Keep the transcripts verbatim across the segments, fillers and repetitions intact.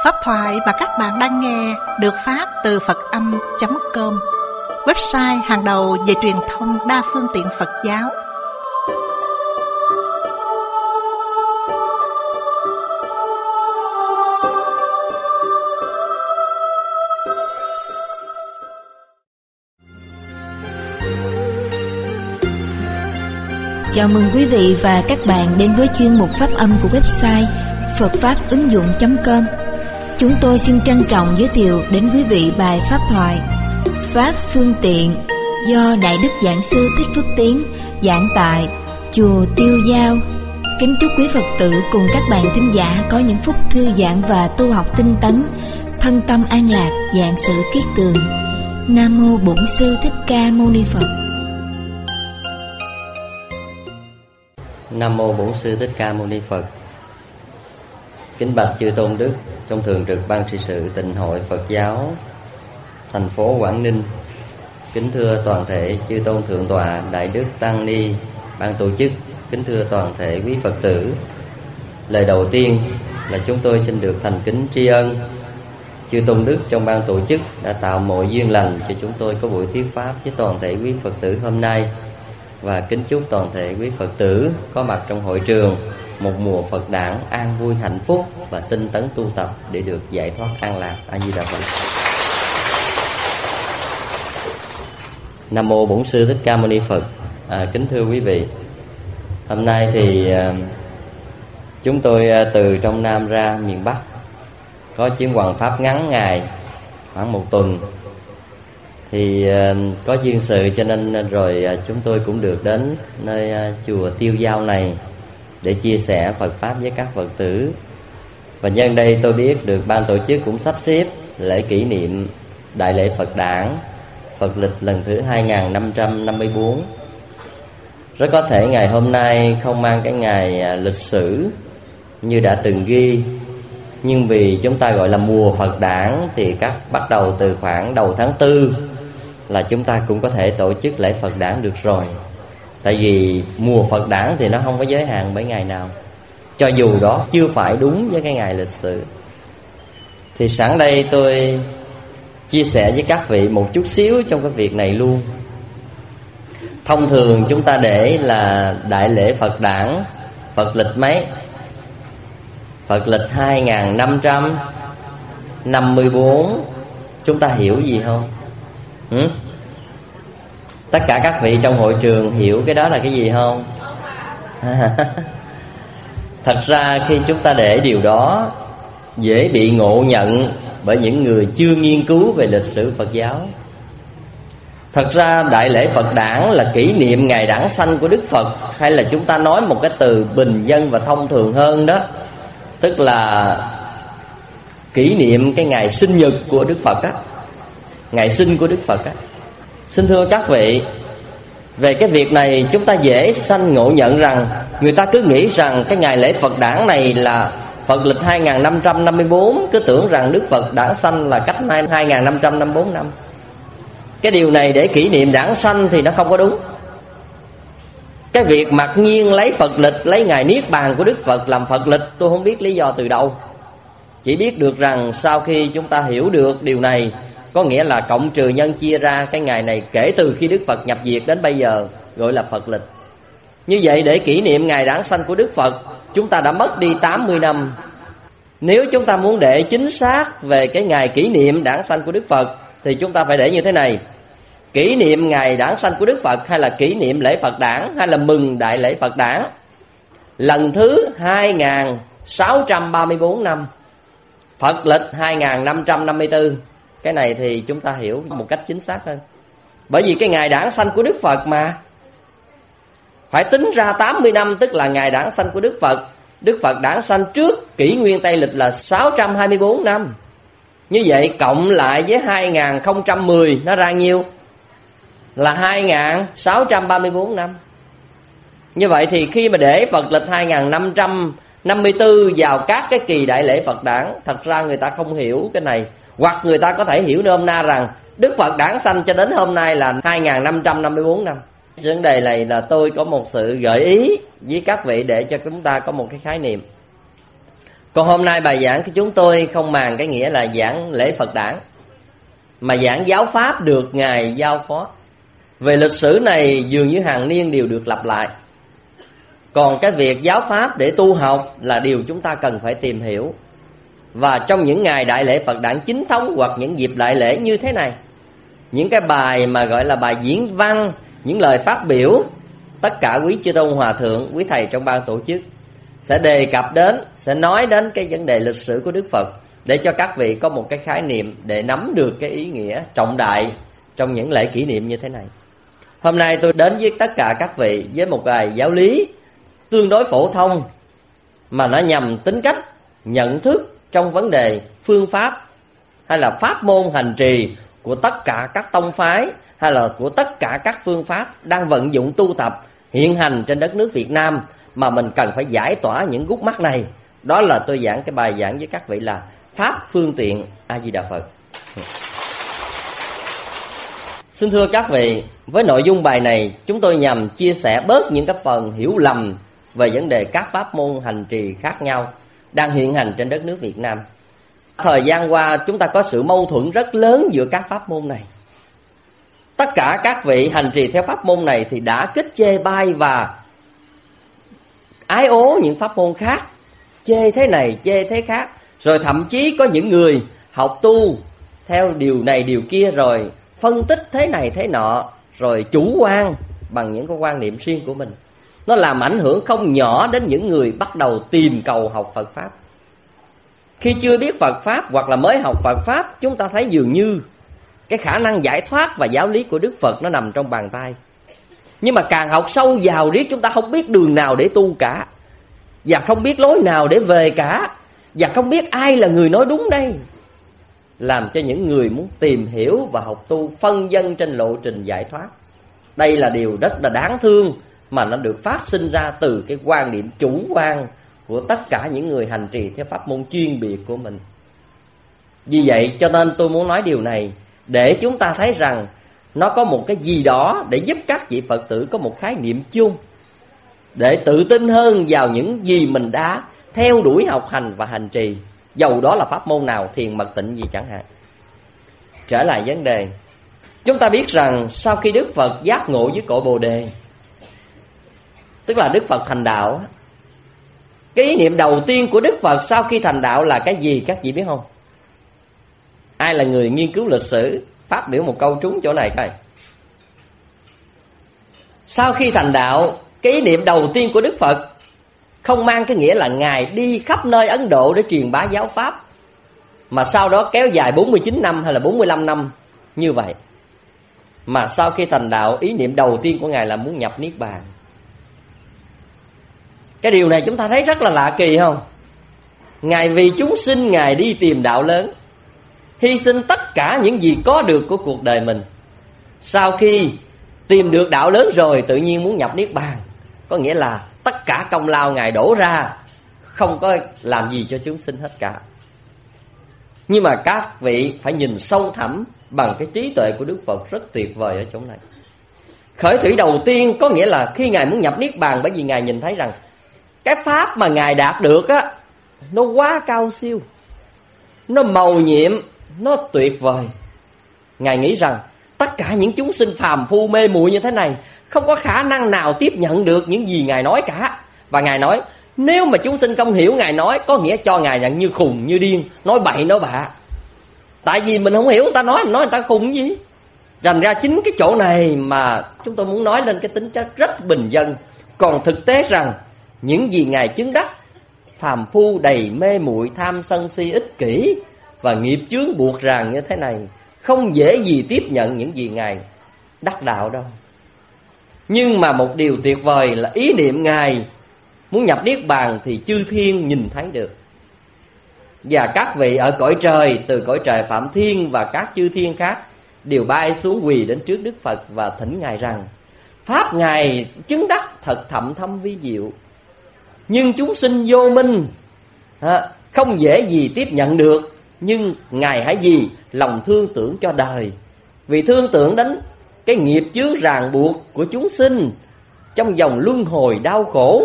Pháp thoại mà các bạn đang nghe được phát từ Phật Âm chấm com, website hàng đầu về truyền thông đa phương tiện Phật giáo. Chào mừng quý vị và các bạn đến với chuyên mục Pháp Âm của website Phật Pháp ứng dụng chấm com. Chúng tôi xin trân trọng giới thiệu đến quý vị bài pháp thoại Pháp Phương Tiện do Đại Đức Giảng Sư Thích Phước Tiến giảng tại Chùa Tiêu Dao. Kính chúc quý Phật tử cùng các bạn thính giả có những phút thư giãn và tu học tinh tấn, thân tâm an lạc, vạn sự kiết tường. Nam mô Bổn Sư Thích Ca Mâu Ni Phật. Nam mô Bổn Sư Thích Ca Mâu Ni Phật. Kính bạch chư tôn đức trong thường trực ban trị sự Tịnh hội Phật giáo thành phố Quảng Ninh. Kính thưa toàn thể chư tôn thượng tọa, đại đức tăng ni, ban tổ chức. Kính thưa toàn thể quý Phật tử. Lời đầu tiên là chúng tôi xin được thành kính tri ân chư tôn đức trong ban tổ chức đã tạo mọi duyên lành cho chúng tôi có buổi thuyết pháp với toàn thể quý Phật tử hôm nay. Và kính chúc toàn thể quý Phật tử có mặt trong hội trường một mùa Phật đản an vui hạnh phúc và tinh tấn tu tập để được giải thoát an lạc. A Di Đà Phật. Nam mô Bổn Sư Thích Ca Mâu Ni Phật. À, kính thưa quý vị, hôm nay thì à, chúng tôi à, từ trong Nam ra miền Bắc có chuyến hoằng pháp ngắn ngày khoảng một tuần. Thì uh, có duyên sự cho nên rồi uh, chúng tôi cũng được đến nơi uh, chùa Tiêu Dao này để chia sẻ Phật Pháp với các Phật tử. Và nhân đây tôi biết được ban tổ chức cũng sắp xếp lễ kỷ niệm Đại lễ Phật đản Phật lịch lần thứ hai nghìn năm trăm năm mươi tư. Rất có thể ngày hôm nay không mang cái ngày uh, lịch sử như đã từng ghi, nhưng vì chúng ta gọi là mùa Phật đản thì các bắt đầu từ khoảng đầu tháng tư là chúng ta cũng có thể tổ chức lễ Phật đản được rồi. Tại vì mùa Phật đản thì nó không có giới hạn bởi ngày nào, cho dù đó chưa phải đúng với cái ngày lịch sử. Thì sẵn đây tôi chia sẻ với các vị một chút xíu trong cái việc này luôn. Thông thường chúng ta để là đại lễ Phật đản Phật lịch mấy? Phật lịch hai nghìn năm trăm năm mươi tư. Chúng ta hiểu gì không? Ừ? Tất cả các vị trong hội trường hiểu cái đó là cái gì không? Thật ra khi chúng ta để điều đó dễ bị ngộ nhận bởi những người chưa nghiên cứu về lịch sử Phật giáo. Thật ra đại lễ Phật đản là kỷ niệm ngày đản sanh của Đức Phật, hay là chúng ta nói một cái từ bình dân và thông thường hơn đó, tức là kỷ niệm cái ngày sinh nhật của Đức Phật á, ngày sinh của Đức Phật á. Xin thưa các vị, về cái việc này chúng ta dễ sanh ngộ nhận rằng người ta cứ nghĩ rằng cái ngày lễ Phật đản này là Phật lịch hai nghìn năm trăm năm mươi tư, cứ tưởng rằng Đức Phật đản sanh là cách hai nghìn năm trăm năm mươi tư năm. Cái điều này để kỷ niệm đản sanh thì nó không có đúng. Cái việc mặc nhiên lấy Phật lịch, lấy ngày Niết Bàn của Đức Phật làm Phật lịch, tôi không biết lý do từ đâu. Chỉ biết được rằng sau khi chúng ta hiểu được điều này, có nghĩa là cộng trừ nhân chia ra cái ngày này kể từ khi Đức Phật nhập diệt đến bây giờ, gọi là Phật lịch. Như vậy để kỷ niệm ngày đản sanh của Đức Phật, chúng ta đã mất đi tám mươi năm. Nếu chúng ta muốn để chính xác về cái ngày kỷ niệm đản sanh của Đức Phật thì chúng ta phải để như thế này: kỷ niệm ngày đản sanh của Đức Phật, hay là kỷ niệm lễ Phật đản, hay là mừng đại lễ Phật đản lần thứ hai nghìn sáu trăm ba mươi tư năm, Phật lịch hai nghìn năm trăm năm mươi tư. Cái này thì chúng ta hiểu một cách chính xác hơn. Bởi vì cái ngày đản sanh của Đức Phật mà phải tính ra tám mươi năm, tức là ngày đản sanh của Đức Phật. Đức Phật đản sanh trước kỷ nguyên Tây lịch là sáu trăm hai mươi tư năm. Như vậy cộng lại với hai nghìn không trăm mười nó ra nhiêu? Là hai nghìn sáu trăm ba mươi tư năm. Như vậy thì khi mà để Phật lịch hai nghìn năm trăm năm mươi tư vào các cái kỳ đại lễ Phật đản, thật ra người ta không hiểu cái này. Hoặc người ta có thể hiểu nôm na rằng Đức Phật đản sanh cho đến hôm nay là hai nghìn năm trăm năm mươi tư năm. Vấn đề này là tôi có một sự gợi ý với các vị để cho chúng ta có một cái khái niệm. Còn hôm nay bài giảng của chúng tôi không màng cái nghĩa là giảng lễ Phật đản, mà giảng giáo pháp được Ngài giao phó. Về lịch sử này dường như hàng niên đều được lặp lại. Còn cái việc giáo pháp để tu học là điều chúng ta cần phải tìm hiểu. Và trong những ngày đại lễ Phật đản chính thống hoặc những dịp đại lễ như thế này, những cái bài mà gọi là bài diễn văn, những lời phát biểu, tất cả quý chư tôn hòa thượng, quý thầy trong ban tổ chức sẽ đề cập đến, sẽ nói đến cái vấn đề lịch sử của Đức Phật, để cho các vị có một cái khái niệm để nắm được cái ý nghĩa trọng đại trong những lễ kỷ niệm như thế này. Hôm nay tôi đến với tất cả các vị với một bài giáo lý tương đối phổ thông, mà nó nhằm tính cách nhận thức trong vấn đề phương pháp hay là pháp môn hành trì của tất cả các tông phái, hay là của tất cả các phương pháp đang vận dụng tu tập hiện hành trên đất nước Việt Nam, mà mình cần phải giải tỏa những gút mắt này. Đó là tôi giảng cái bài giảng với các vị là Pháp phương tiện A Di Đà Phật. Xin thưa các vị, với nội dung bài này chúng tôi nhằm chia sẻ bớt những cái phần hiểu lầm về vấn đề các pháp môn hành trì khác nhau đang hiện hành trên đất nước Việt Nam. Thời gian qua chúng ta có sự mâu thuẫn rất lớn giữa các pháp môn này. Tất cả các vị hành trì theo pháp môn này thì đã kích chê bai và ái ố những pháp môn khác, chê thế này chê thế khác. Rồi thậm chí có những người học tu theo điều này điều kia, rồi phân tích thế này thế nọ, rồi chủ quan bằng những cái quan niệm riêng của mình. Nó làm ảnh hưởng không nhỏ đến những người bắt đầu tìm cầu học Phật Pháp. Khi chưa biết Phật Pháp hoặc là mới học Phật Pháp, chúng ta thấy dường như cái khả năng giải thoát và giáo lý của Đức Phật nó nằm trong bàn tay. Nhưng mà càng học sâu vào riết, chúng ta không biết đường nào để tu cả, và không biết lối nào để về cả, và không biết ai là người nói đúng đây, làm cho những người muốn tìm hiểu và học tu phân vân trên lộ trình giải thoát. Đây là điều rất là đáng thương, mà nó được phát sinh ra từ cái quan điểm chủ quan của tất cả những người hành trì theo pháp môn chuyên biệt của mình. Vì vậy cho nên tôi muốn nói điều này, để chúng ta thấy rằng nó có một cái gì đó để giúp các vị Phật tử có một khái niệm chung, để tự tin hơn vào những gì mình đã theo đuổi học hành và hành trì, dầu đó là pháp môn nào, thiền mật tịnh gì chẳng hạn. Trở lại vấn đề, chúng ta biết rằng sau khi Đức Phật giác ngộ với cội Bồ Đề, tức là Đức Phật thành đạo, cái ý niệm đầu tiên của Đức Phật sau khi thành đạo là cái gì các vị biết không? Ai là người nghiên cứu lịch sử phát biểu một câu trúng chỗ này coi. Sau khi thành đạo, cái ý niệm đầu tiên của Đức Phật không mang cái nghĩa là Ngài đi khắp nơi Ấn Độ để truyền bá giáo pháp, mà sau đó kéo dài bốn mươi chín năm hay là bốn mươi lăm năm như vậy. Mà sau khi thành đạo, ý niệm đầu tiên của Ngài là muốn nhập Niết Bàn. Cái điều này chúng ta thấy rất là lạ kỳ không? Ngài vì chúng sinh, Ngài đi tìm đạo lớn, hy sinh tất cả những gì có được của cuộc đời mình. Sau khi tìm được đạo lớn rồi, tự nhiên muốn nhập Niết Bàn, có nghĩa là tất cả công lao Ngài đổ ra, không có làm gì cho chúng sinh hết cả. Nhưng mà các vị phải nhìn sâu thẳm bằng cái trí tuệ của Đức Phật rất tuyệt vời ở chỗ này. Khởi thủy đầu tiên có nghĩa là khi Ngài muốn nhập Niết Bàn, bởi vì Ngài nhìn thấy rằng cái pháp mà Ngài đạt được á, nó quá cao siêu, nó mầu nhiệm, nó tuyệt vời. Ngài nghĩ rằng tất cả những chúng sinh phàm phu mê muội như thế này không có khả năng nào tiếp nhận được những gì Ngài nói cả. Và Ngài nói nếu mà chúng sinh không hiểu Ngài nói, có nghĩa cho Ngài là như khùng như điên, nói bậy nói bạ. Tại vì mình không hiểu người ta nói, mình nói người ta khùng gì. Thành ra chính cái chỗ này mà chúng tôi muốn nói lên cái tính chất rất bình dân. Còn thực tế rằng những gì Ngài chứng đắc, phàm phu đầy mê muội tham sân si ích kỷ và nghiệp chướng buộc ràng như thế này, không dễ gì tiếp nhận những gì Ngài đắc đạo đâu. Nhưng mà một điều tuyệt vời là ý niệm Ngài muốn nhập Niết Bàn thì chư thiên nhìn thấy được. Và các vị ở cõi trời, từ cõi trời Phạm Thiên và các chư thiên khác, đều bay xuống quỳ đến trước Đức Phật và thỉnh Ngài rằng pháp Ngài chứng đắc thật thậm thâm vi diệu, nhưng chúng sinh vô minh, không dễ gì tiếp nhận được. Nhưng Ngài hãy gì lòng thương tưởng cho đời, vì thương tưởng đến cái nghiệp chướng ràng buộc của chúng sinh trong dòng luân hồi đau khổ,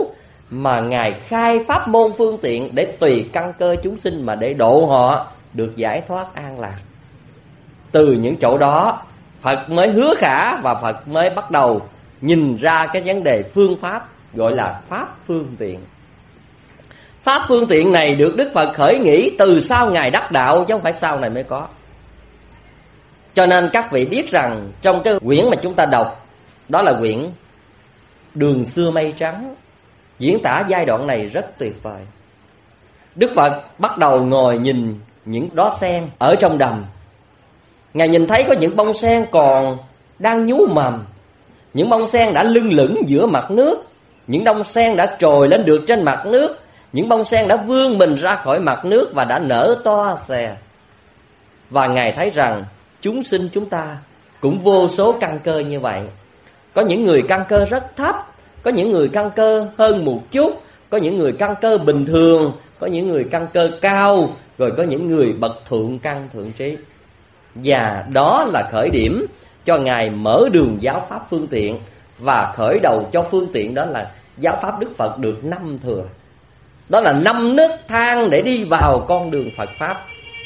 mà Ngài khai pháp môn phương tiện để tùy căn cơ chúng sinh mà để độ họ được giải thoát an lạc. Từ những chỗ đó Phật mới hứa khả và Phật mới bắt đầu nhìn ra cái vấn đề phương pháp, gọi là pháp phương tiện. Pháp phương tiện này được Đức Phật khởi nghĩ từ sau Ngài đắc đạo, chứ không phải sau này mới có. Cho nên các vị biết rằng trong cái quyển mà chúng ta đọc, đó là quyển Đường Xưa Mây Trắng, diễn tả giai đoạn này rất tuyệt vời. Đức Phật bắt đầu ngồi nhìn những đóa sen ở trong đầm. Ngài nhìn thấy có những bông sen còn đang nhú mầm, những bông sen đã lưng lửng giữa mặt nước, những bông sen đã trồi lên được trên mặt nước, những bông sen đã vươn mình ra khỏi mặt nước và đã nở to xè. Và Ngài thấy rằng chúng sinh chúng ta cũng vô số căn cơ như vậy. Có những người căn cơ rất thấp, có những người căn cơ hơn một chút, có những người căn cơ bình thường, có những người căn cơ cao, rồi có những người bậc thượng căn thượng trí. Và đó là khởi điểm cho Ngài mở đường giáo pháp phương tiện. Và khởi đầu cho phương tiện đó là giáo pháp Đức Phật được năm thừa. Đó là năm nấc thang để đi vào con đường Phật Pháp.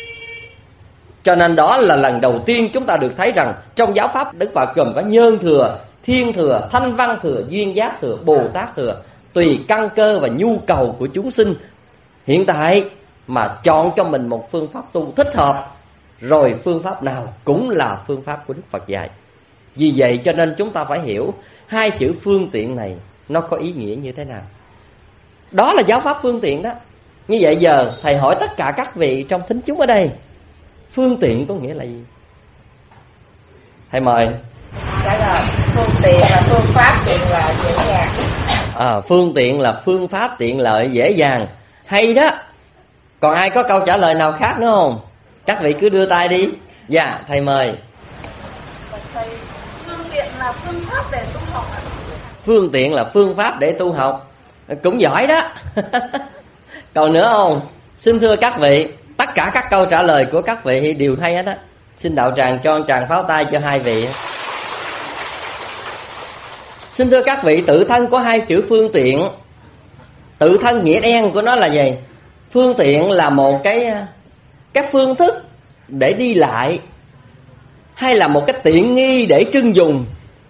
Cho nên đó là lần đầu tiên chúng ta được thấy rằng trong giáo pháp Đức Phật gồm có nhân thừa, thiên thừa, thanh văn thừa, duyên giác thừa, Bồ Tát thừa, tùy căn cơ và nhu cầu của chúng sinh hiện tại mà chọn cho mình một phương pháp tu thích hợp. Rồi phương pháp nào cũng là phương pháp của Đức Phật dạy. Vì vậy cho nên chúng ta phải hiểu hai chữ phương tiện này nó có ý nghĩa như thế nào. Đó là giáo pháp phương tiện đó. Như vậy giờ thầy hỏi tất cả các vị trong thính chúng ở đây, phương tiện có nghĩa là gì? Thầy mời. Dạ rồi, phương tiện là phương pháp tiện lợi dễ dàng. À, phương tiện là phương pháp tiện lợi dễ dàng. Hay đó. Còn ai có câu trả lời nào khác nữa không? Các vị cứ đưa tay đi. Dạ, thầy mời. Thầy, phương tiện là phương pháp để tu học. Phương tiện là phương pháp để tu học. Cũng giỏi đó. Còn nữa không? Xin thưa các vị, tất cả các câu trả lời của các vị đều hay hết á. Xin đạo tràng cho tràng pháo tay cho hai vị. Xin thưa các vị, tự thân có hai chữ phương tiện. Tự thân nghĩa đen của nó là gì? Phương tiện là một cái cái phương thức để đi lại, hay là một cái tiện nghi để trưng dùng.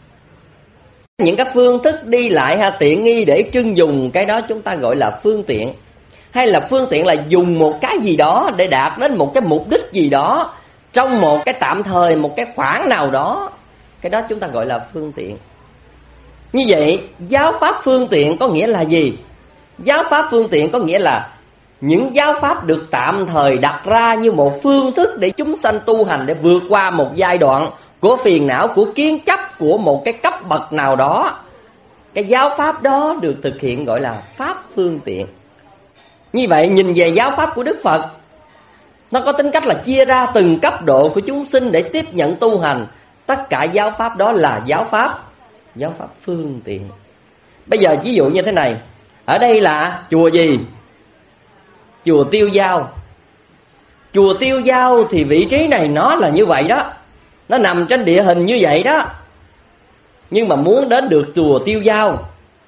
Những cái phương thức đi lại hay tiện nghi để trưng dùng, cái đó chúng ta gọi là phương tiện. Hay là phương tiện là dùng một cái gì đó để đạt đến một cái mục đích gì đó trong một cái tạm thời, một cái khoảng nào đó, cái đó chúng ta gọi là phương tiện. Như vậy giáo pháp phương tiện có nghĩa là gì? Giáo pháp phương tiện có nghĩa là những giáo pháp được tạm thời đặt ra như một phương thức để chúng sanh tu hành, để vượt qua một giai đoạn của phiền não, của kiến chấp, của một cái cấp bậc nào đó. Cái giáo pháp đó được thực hiện gọi là pháp phương tiện. Như vậy nhìn về giáo pháp của Đức Phật, nó có tính cách là chia ra từng cấp độ của chúng sinh để tiếp nhận tu hành. Tất cả giáo pháp đó là giáo pháp Giáo pháp phương tiện. Bây giờ ví dụ như thế này. Ở đây là chùa gì? Chùa Tiêu Dao. Chùa Tiêu Dao thì vị trí này nó là như vậy đó, nó nằm trên địa hình như vậy đó. Nhưng mà muốn đến được chùa Tiêu Dao,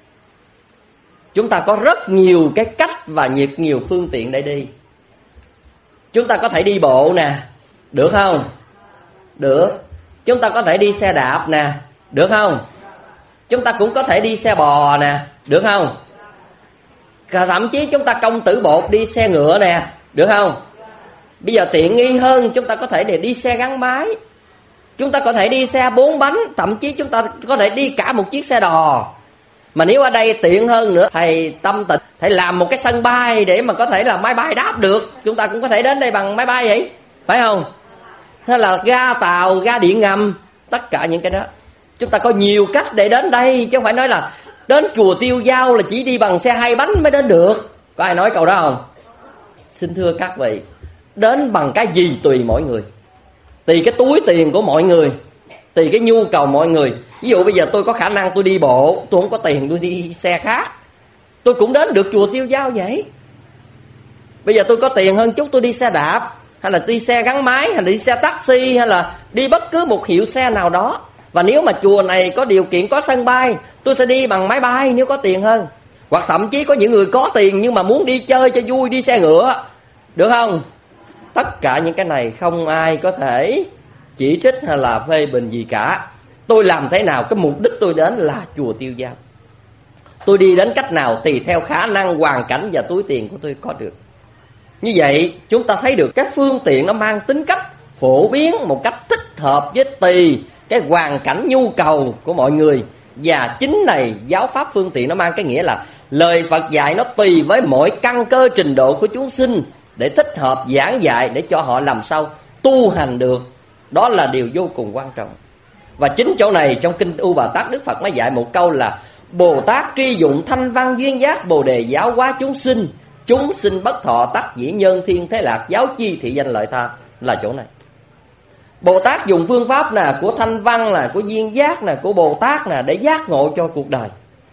chúng ta có rất nhiều cái cách và nhiều, nhiều phương tiện để đi. Chúng ta có thể đi bộ nè, được không? Được. Chúng ta có thể đi xe đạp nè, được không? Chúng ta cũng có thể đi xe bò nè, được không? Thậm chí chúng ta công tử bột đi xe ngựa nè, được không? Bây giờ tiện nghi hơn, chúng ta có thể để đi xe gắn máy, chúng ta có thể đi xe bốn bánh, thậm chí chúng ta có thể đi cả một chiếc xe đò. Mà nếu ở đây tiện hơn nữa, thầy tâm tịnh, thầy làm một cái sân bay để mà có thể là máy bay đáp được, chúng ta cũng có thể đến đây bằng máy bay vậy, phải không? Hay là ga tàu, ga điện ngầm, tất cả những cái đó. Chúng ta có nhiều cách để đến đây, chứ không phải nói là đến chùa Tiêu Dao là chỉ đi bằng xe hai bánh mới đến được. Có ai nói câu đó không? Xin thưa các vị, đến bằng cái gì tùy mỗi người, tùy cái túi tiền của mọi người, tùy cái nhu cầu mọi người. Ví dụ bây giờ tôi có khả năng tôi đi bộ, tôi không có tiền tôi đi xe khác, tôi cũng đến được chùa Tiêu Dao vậy. Bây giờ tôi có tiền hơn chút, tôi đi xe đạp, hay là đi xe gắn máy, hay là đi xe taxi, hay là đi bất cứ một hiệu xe nào đó. Và nếu mà chùa này có điều kiện, có sân bay, tôi sẽ đi bằng máy bay nếu có tiền hơn. Hoặc thậm chí có những người có tiền nhưng mà muốn đi chơi cho vui, đi xe ngựa, được không? Tất cả những cái này không ai có thể chỉ trích hay là phê bình gì cả. Tôi làm thế nào, cái mục đích tôi đến là chùa Tiêu Giao. Tôi đi đến cách nào tùy theo khả năng, hoàn cảnh và túi tiền của tôi có được. Như vậy chúng ta thấy được các phương tiện nó mang tính cách phổ biến một cách thích hợp với tùy cái hoàn cảnh nhu cầu của mọi người. Và chính này giáo pháp phương tiện nó mang cái nghĩa là lời Phật dạy nó tùy với mỗi căn cơ trình độ của chúng sinh để thích hợp giảng dạy để cho họ làm sao tu hành được. Đó là điều vô cùng quan trọng. Và chính chỗ này trong kinh U Bà Tát, Đức Phật mới dạy một câu là Bồ Tát tri dụng thanh văn duyên giác, Bồ đề giáo hóa chúng sinh, chúng sinh bất thọ tắc dĩ nhân thiên thế lạc, giáo chi thị danh lợi tha. Là chỗ này Bồ Tát dùng phương pháp nè, của thanh văn nè, của duyên giác nè, của Bồ Tát nè, để giác ngộ cho cuộc đời.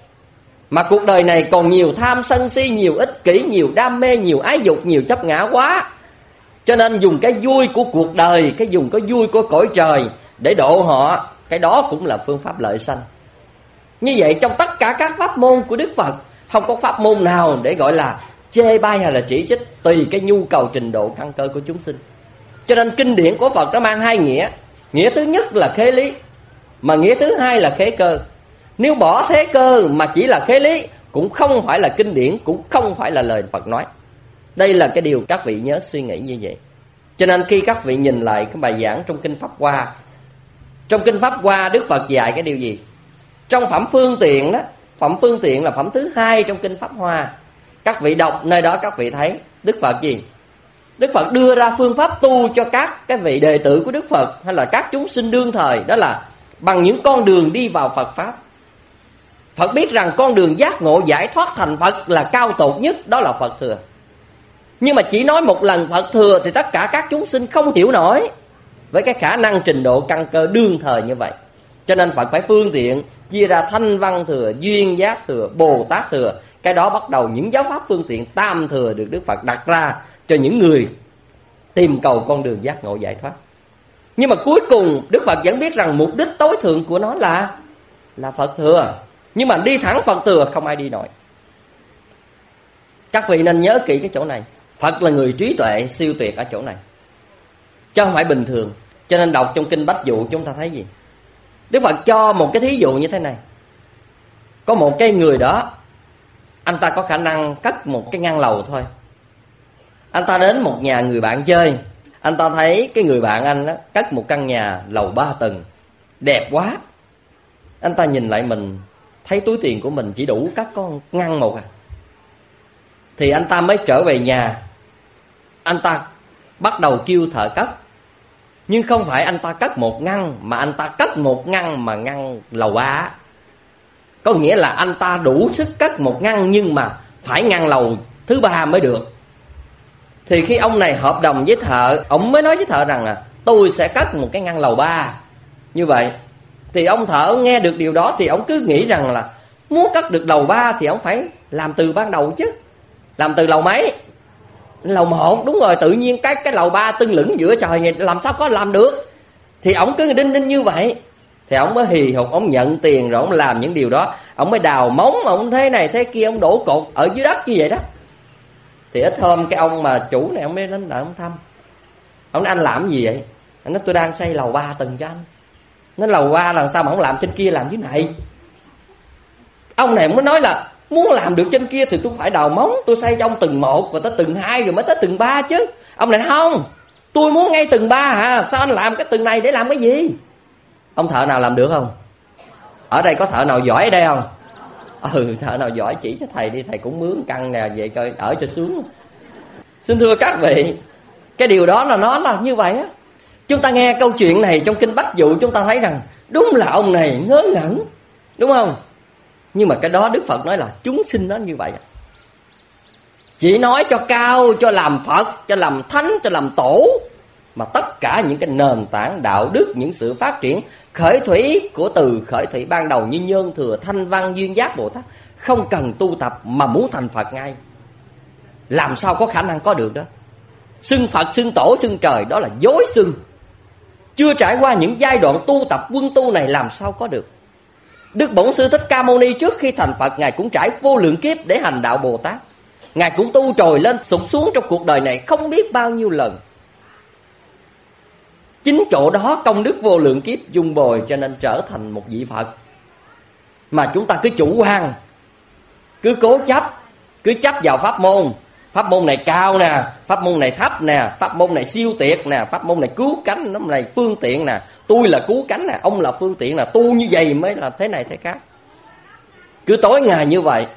Mà cuộc đời này còn nhiều tham sân si, nhiều ích kỷ, nhiều đam mê, nhiều ái dục, nhiều chấp ngã quá. Cho nên dùng cái vui của cuộc đời, cái dùng cái vui của cõi trời để độ họ, cái đó cũng là phương pháp lợi sanh. Như vậy trong tất cả các pháp môn của Đức Phật, không có pháp môn nào để gọi là chê bai hay là chỉ trích, tùy cái nhu cầu trình độ căn cơ của chúng sinh. Cho nên kinh điển của Phật nó mang hai nghĩa. Nghĩa thứ nhất là khế lý, mà nghĩa thứ hai là khế cơ. Nếu bỏ thế cơ mà chỉ là khế lý, cũng không phải là kinh điển, cũng không phải là lời Phật nói. Đây là cái điều các vị nhớ suy nghĩ như vậy. Cho nên khi các vị nhìn lại cái bài giảng trong kinh Pháp Hoa, trong kinh Pháp Hoa Đức Phật dạy cái điều gì? Trong phẩm phương tiện đó, phẩm phương tiện là phẩm thứ hai trong kinh Pháp Hoa. Các vị đọc nơi đó các vị thấy Đức Phật gì? Đức Phật đưa ra phương pháp tu cho các cái vị đệ tử của Đức Phật hay là các chúng sinh đương thời, đó là bằng những con đường đi vào Phật Pháp. Phật biết rằng con đường giác ngộ giải thoát thành Phật là cao tột nhất, đó là Phật Thừa. Nhưng mà chỉ nói một lần Phật Thừa thì tất cả các chúng sinh không hiểu nổi với cái khả năng trình độ căn cơ đương thời như vậy. Cho nên Phật phải phương tiện chia ra thanh văn thừa, duyên giác thừa, Bồ Tát thừa. Cái đó bắt đầu những giáo pháp phương tiện tam thừa được Đức Phật đặt ra cho những người tìm cầu con đường giác ngộ giải thoát. Nhưng mà cuối cùng Đức Phật vẫn biết rằng mục đích tối thượng của nó là là Phật thừa. Nhưng mà đi thẳng Phật thừa không ai đi nổi. Các vị nên nhớ kỹ cái chỗ này. Phật là người trí tuệ siêu tuyệt ở chỗ này, chứ không phải bình thường. Cho nên đọc trong kinh Bách Dụ chúng ta thấy gì? Đức Phật cho một cái thí dụ như thế này. Có một cái người đó, anh ta có khả năng cất một cái ngăn lầu thôi. Anh ta đến một nhà người bạn chơi, anh ta thấy cái người bạn anh đó cất một căn nhà lầu ba tầng, đẹp quá. Anh ta nhìn lại mình, thấy túi tiền của mình chỉ đủ cất con ngăn một à. Thì anh ta mới trở về nhà. Anh ta bắt đầu kêu thợ cất. Nhưng không phải anh ta cất một ngăn, mà anh ta cất một ngăn mà ngăn lầu ba. Có nghĩa là anh ta đủ sức cất một ngăn, nhưng mà phải ngăn lầu thứ ba mới được. Thì khi ông này hợp đồng với thợ, ông mới nói với thợ rằng là tôi sẽ cất một cái ngăn lầu ba. Như vậy thì ông thợ nghe được điều đó thì ông cứ nghĩ rằng là muốn cất được lầu ba thì ông phải làm từ ban đầu chứ. Làm từ lầu mấy? Lầu một, đúng rồi. Tự nhiên cái cái lầu ba tưng lửng giữa trời này làm sao có làm được. Thì ổng cứ đinh đinh như vậy. Thì ổng mới hì hục, ổng nhận tiền rồi ổng làm những điều đó. Ổng mới đào móng, ổng thế này thế kia, ổng đổ cột ở dưới đất như vậy đó. Thì ít hôm cái ông mà chủ này ổng mới đến đợi ổng thăm. Ổng nói anh làm gì vậy? Anh nói tôi đang xây lầu ba tầng cho anh. Nói lầu ba làm sao mà ổng làm trên kia làm dưới này. Ông này mới nói là muốn làm được trên kia thì tôi phải đào móng, tôi xây cho ông tầng một và tới tầng hai rồi mới tới tầng ba chứ. Ông này nói không, tôi muốn ngay tầng ba hả? Sao anh làm cái tầng này để làm cái gì? Ông thợ nào làm được không? Ở đây có thợ nào giỏi ở đây không? Ừ, thợ nào giỏi chỉ cho thầy đi, thầy cũng mướn căn nè, vậy coi ở cho sướng. Xin thưa các vị, cái điều đó là nó là như vậy á. Chúng ta nghe câu chuyện này trong kinh Bách Dụ, chúng ta thấy rằng đúng là ông này ngớ ngẩn, đúng không? Nhưng mà cái đó Đức Phật nói là chúng sinh nó như vậy. Chỉ nói cho cao, cho làm Phật, cho làm Thánh, cho làm Tổ. Mà tất cả những cái nền tảng đạo đức, những sự phát triển khởi thủy của từ khởi thủy ban đầu như Nhân Thừa, Thanh Văn, Duyên Giác, Bồ Tát, không cần tu tập mà muốn thành Phật ngay, làm sao có khả năng có được đó. Xưng Phật, xưng Tổ, xưng Trời đó là dối xưng. Chưa trải qua những giai đoạn tu tập quân tu này làm sao có được. Đức Bổn Sư Thích Ca Mâu Ni trước khi thành Phật, Ngài cũng trải vô lượng kiếp để hành đạo Bồ Tát. Ngài cũng tu trồi lên sụt xuống trong cuộc đời này không biết bao nhiêu lần. Chính chỗ đó công đức vô lượng kiếp dung bồi cho nên trở thành một vị Phật. Mà chúng ta cứ chủ quan, cứ cố chấp, cứ chấp vào pháp môn. Pháp môn này cao nè, pháp môn này thấp nè, pháp môn này siêu tuyệt nè, pháp môn này cứu cánh, pháp này phương tiện nè. Tôi là cứu cánh nè, ông là phương tiện nè, tu như vậy mới là thế này thế khác. Cứ tối ngày như vậy,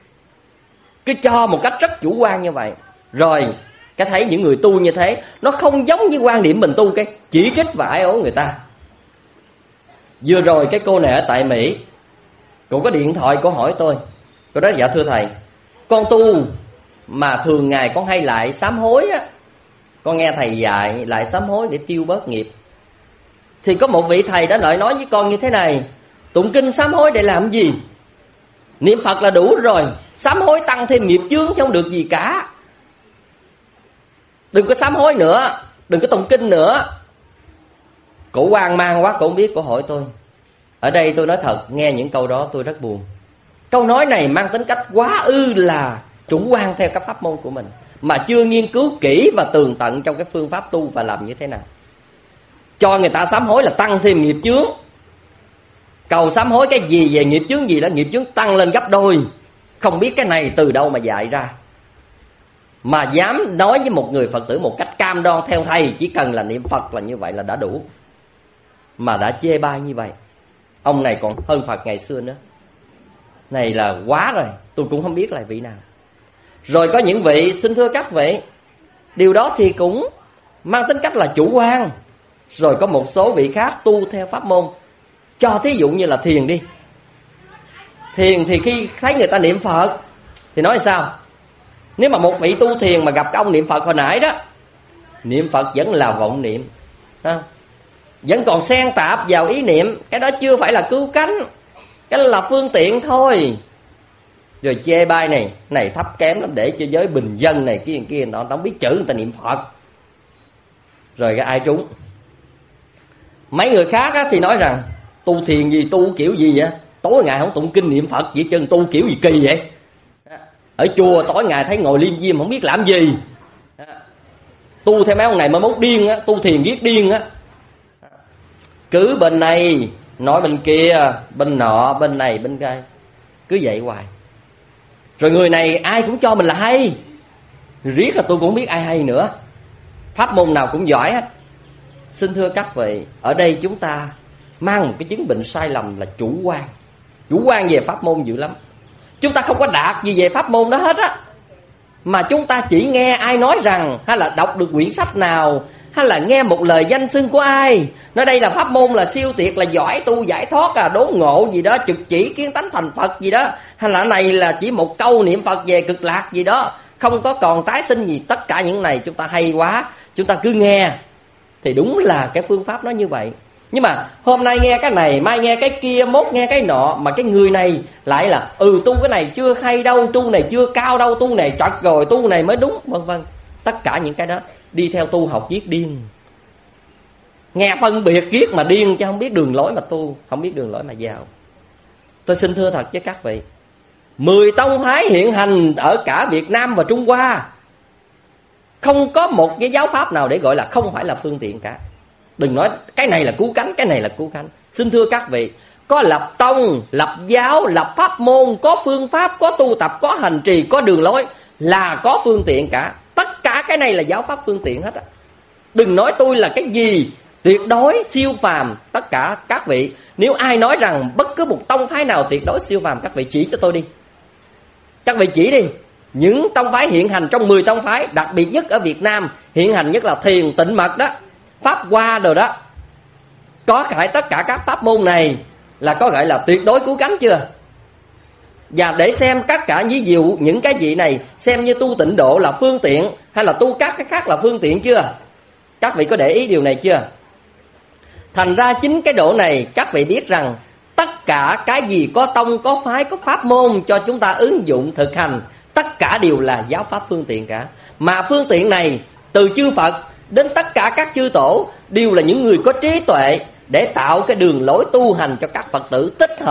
cứ cho một cách rất chủ quan như vậy. Rồi cái thấy những người tu như thế, nó không giống như quan điểm mình tu, cái chỉ trích và ái ố người ta. Vừa rồi cái cô này ở tại Mỹ, cô có điện thoại cô hỏi tôi. Cô nói dạ thưa thầy, con tu mà thường ngày con hay lại sám hối á, con nghe thầy dạy lại sám hối để tiêu bớt nghiệp. Thì có một vị thầy đã lại nói với con như thế này: tụng kinh sám hối để làm gì? Niệm Phật là đủ rồi, sám hối tăng thêm nghiệp chướng chứ không được gì cả. Đừng có sám hối nữa, đừng có tụng kinh nữa. Cổ hoang mang quá, cổ không biết, cổ hỏi tôi. Ở đây tôi nói thật, nghe những câu đó tôi rất buồn. Câu nói này mang tính cách quá ư là chủ quan theo các pháp môn của mình, mà chưa nghiên cứu kỹ và tường tận trong cái phương pháp tu và làm như thế nào. Cho người ta sám hối là tăng thêm nghiệp chướng. Cầu sám hối cái gì về nghiệp chướng gì đó, nghiệp chướng tăng lên gấp đôi. Không biết cái này từ đâu mà dạy ra, mà dám nói với một người Phật tử một cách cam đoan theo thầy chỉ cần là niệm Phật là như vậy là đã đủ, mà đã chê bai như vậy. Ông này còn hơn Phật ngày xưa nữa. Này là quá rồi, tôi cũng không biết là vị nào. Rồi có những vị, xin thưa các vị, điều đó thì cũng mang tính cách là chủ quan. Rồi có một số vị khác tu theo pháp môn. Cho thí dụ như là thiền đi. Thiền thì khi thấy người ta niệm Phật thì nói sao? Nếu mà một vị tu thiền mà gặp cái ông niệm Phật hồi nãy đó, niệm Phật vẫn là vọng niệm, ha? Vẫn còn xen tạp vào ý niệm. Cái đó chưa phải là cứu cánh, cái đó là phương tiện thôi. Rồi chê bai này, này thấp kém lắm, để cho giới bình dân này kia kia nó không biết chữ người ta niệm Phật. Rồi cái ai trúng? Mấy người khác á, thì nói rằng tu thiền gì, tu kiểu gì vậy? Tối ngày không tụng kinh niệm Phật vậy, chân tu kiểu gì kỳ vậy? Ở chùa tối ngày thấy ngồi liêm diêm không biết làm gì. Tu theo mấy ông này mà mốt điên á, tu thiền viết điên á. Cứ bên này nói bên kia, bên nọ, bên này, bên kia, cứ vậy hoài. Rồi người này ai cũng cho mình là hay, riết là tôi cũng không biết ai hay nữa. Pháp môn nào cũng giỏi hết. Xin thưa các vị, ở đây chúng ta mang một cái chứng bệnh sai lầm là chủ quan. Chủ quan về pháp môn dữ lắm. Chúng ta không có đạt gì về pháp môn đó hết á, mà chúng ta chỉ nghe ai nói rằng, hay là đọc được quyển sách nào, hay là nghe một lời danh xưng của ai nói đây là pháp môn là siêu tuyệt, là giỏi tu giải thoát, là đốn ngộ gì đó, trực chỉ kiến tánh thành Phật gì đó, hay là này là chỉ một câu niệm Phật về cực lạc gì đó, không có còn tái sinh gì. Tất cả những này chúng ta hay quá, chúng ta cứ nghe. Thì đúng là cái phương pháp nó như vậy. Nhưng mà hôm nay nghe cái này, mai nghe cái kia, mốt nghe cái nọ, mà cái người này lại là ừ tu cái này chưa hay đâu, tu này chưa cao đâu, tu này trật rồi, tu này mới đúng, vân vân. Tất cả những cái đó đi theo tu học giết điên. Nghe phân biệt giết mà điên, chứ không biết đường lối mà tu, không biết đường lối mà vào. Tôi xin thưa thật với các vị, mười tông phái hiện hành ở cả Việt Nam và Trung Hoa, không có một cái giáo pháp nào để gọi là không phải là phương tiện cả. Đừng nói cái này là cứu cánh, cái này là cứu cánh. Xin thưa các vị, có lập tông, lập giáo, lập pháp môn, có phương pháp, có tu tập, có hành trì, có đường lối, là có phương tiện cả. Tất cả cái này là giáo pháp phương tiện hết á. Đừng nói tôi là cái gì tuyệt đối siêu phàm. Tất cả các vị, nếu ai nói rằng bất cứ một tông phái nào tuyệt đối siêu phàm, các vị chỉ cho tôi đi. Các vị chỉ đi. Những tông phái hiện hành trong mười tông phái, đặc biệt nhất ở Việt Nam, hiện hành nhất là thiền, tịnh mật đó, pháp hoa rồi đó, có phải tất cả các pháp môn này là có gọi là tuyệt đối cứu cánh chưa? Và để xem tất cả ví dụ những cái gì này xem như tu tịnh độ là phương tiện, hay là tu các cái khác là phương tiện chưa? Các vị có để ý điều này chưa? Thành ra chính cái độ này các vị biết rằng tất cả cái gì có tông, có phái, có pháp môn cho chúng ta ứng dụng thực hành, tất cả đều là giáo pháp phương tiện cả. Mà phương tiện này từ chư Phật đến tất cả các chư tổ đều là những người có trí tuệ để tạo cái đường lối tu hành cho các Phật tử thích hợp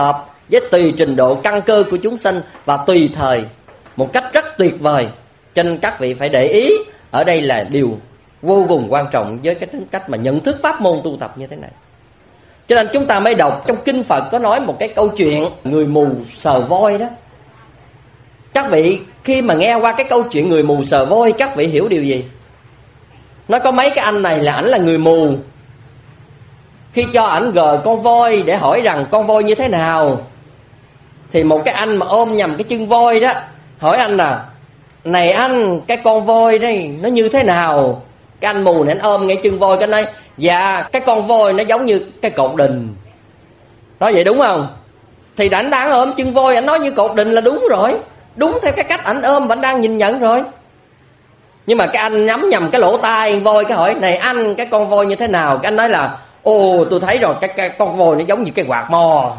với tùy trình độ căn cơ của chúng sanh và tùy thời, một cách rất tuyệt vời. Cho nên các vị phải để ý, ở đây là điều vô cùng quan trọng với cái cách mà nhận thức pháp môn tu tập như thế này. Cho nên chúng ta mới đọc trong kinh Phật có nói một cái câu chuyện người mù sờ voi đó. Các vị khi mà nghe qua cái câu chuyện người mù sờ voi, các vị hiểu điều gì? Nó có mấy cái anh này là ảnh là người mù. Khi cho ảnh gờ con voi để hỏi rằng con voi như thế nào, thì một cái anh mà ôm nhầm cái chân voi đó hỏi anh là: này anh, cái con voi đây nó như thế nào? Cái anh mù này anh ôm ngay chân voi, cái nói: dạ cái con voi nó giống như cái cột đình. Nói vậy đúng không? Thì ảnh đang ôm chân voi, ảnh nói như cột đình là đúng rồi, đúng theo cái cách ảnh ôm và ảnh đang nhìn nhận rồi. Nhưng mà cái anh nhắm nhầm cái lỗ tai voi, cái hỏi: này anh, cái con voi như thế nào? Cái anh nói là: ồ tôi thấy rồi, cái, cái con voi nó giống như cái quạt mò.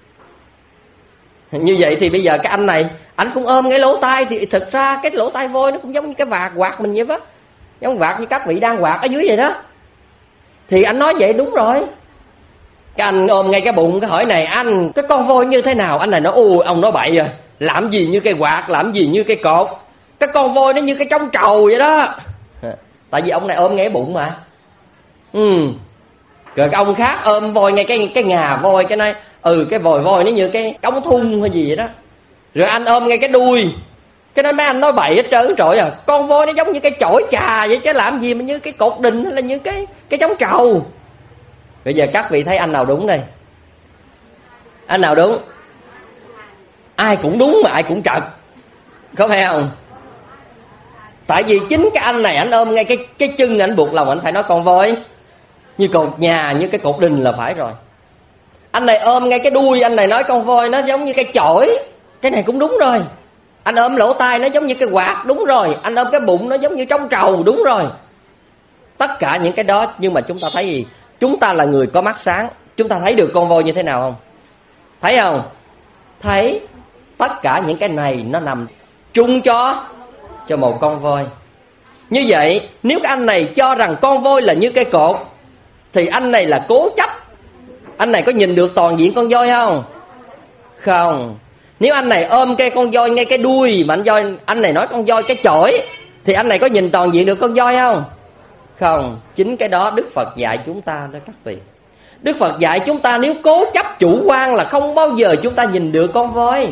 Như vậy thì bây giờ cái anh này anh cũng ôm cái lỗ tai, thì thực ra cái lỗ tai voi nó cũng giống như cái vạt quạt mình vậy đó, giống quạt như các vị đang quạt ở dưới vậy đó. Thì anh nói vậy đúng rồi. Cái anh ôm ngay cái bụng, cái hỏi: này anh, cái con voi như thế nào? Anh này nói: ồ ông nói bậy rồi, làm gì như cây quạt, làm gì như cây cột, cái con voi nó như cái trống trầu vậy đó. Tại vì ông này ôm ngay cái bụng mà. Ừ. Rồi cái ông khác ôm voi ngay cái cái ngà voi, cái nói: ừ cái vòi voi nó như cái cống thun hay gì vậy đó. Rồi anh ôm ngay cái đuôi, cái nói: mấy anh nói bậy hết trơn trọi à, con voi nó giống như cái chổi trà vậy chứ làm gì mà như cái cột đình hay là như cái cái trống trầu. Bây giờ các vị thấy anh nào đúng đây? Anh nào đúng? Ai cũng đúng mà ai cũng trật, có phải không? Tại vì chính cái anh này anh ôm ngay cái cái chân, anh buộc lòng anh phải nói con voi như cột nhà, như cái cột đình là phải rồi. Anh này ôm ngay cái đuôi, anh này nói con voi nó giống như cái chổi, cái này cũng đúng rồi. Anh ôm lỗ tai nó giống như cái quạt, đúng rồi. Anh ôm cái bụng nó giống như trống trầu, đúng rồi. Tất cả những cái đó, nhưng mà chúng ta thấy gì? Chúng ta là người có mắt sáng, chúng ta thấy được con voi như thế nào không? Thấy không? Thấy. Tất cả những cái này nó nằm chung cho cho một con voi. Như vậy nếu cái anh này cho rằng con voi là như cây cột, thì anh này là cố chấp. Anh này có nhìn được toàn diện con voi không? Không. Nếu anh này ôm cái con voi ngay cái đuôi, mà anh voi anh này nói con voi cái chổi, thì anh này có nhìn toàn diện được con voi không? Không. Chính cái đó Đức Phật dạy chúng ta đó các vị. Đức Phật dạy chúng ta nếu cố chấp chủ quan là không bao giờ chúng ta nhìn được con voi.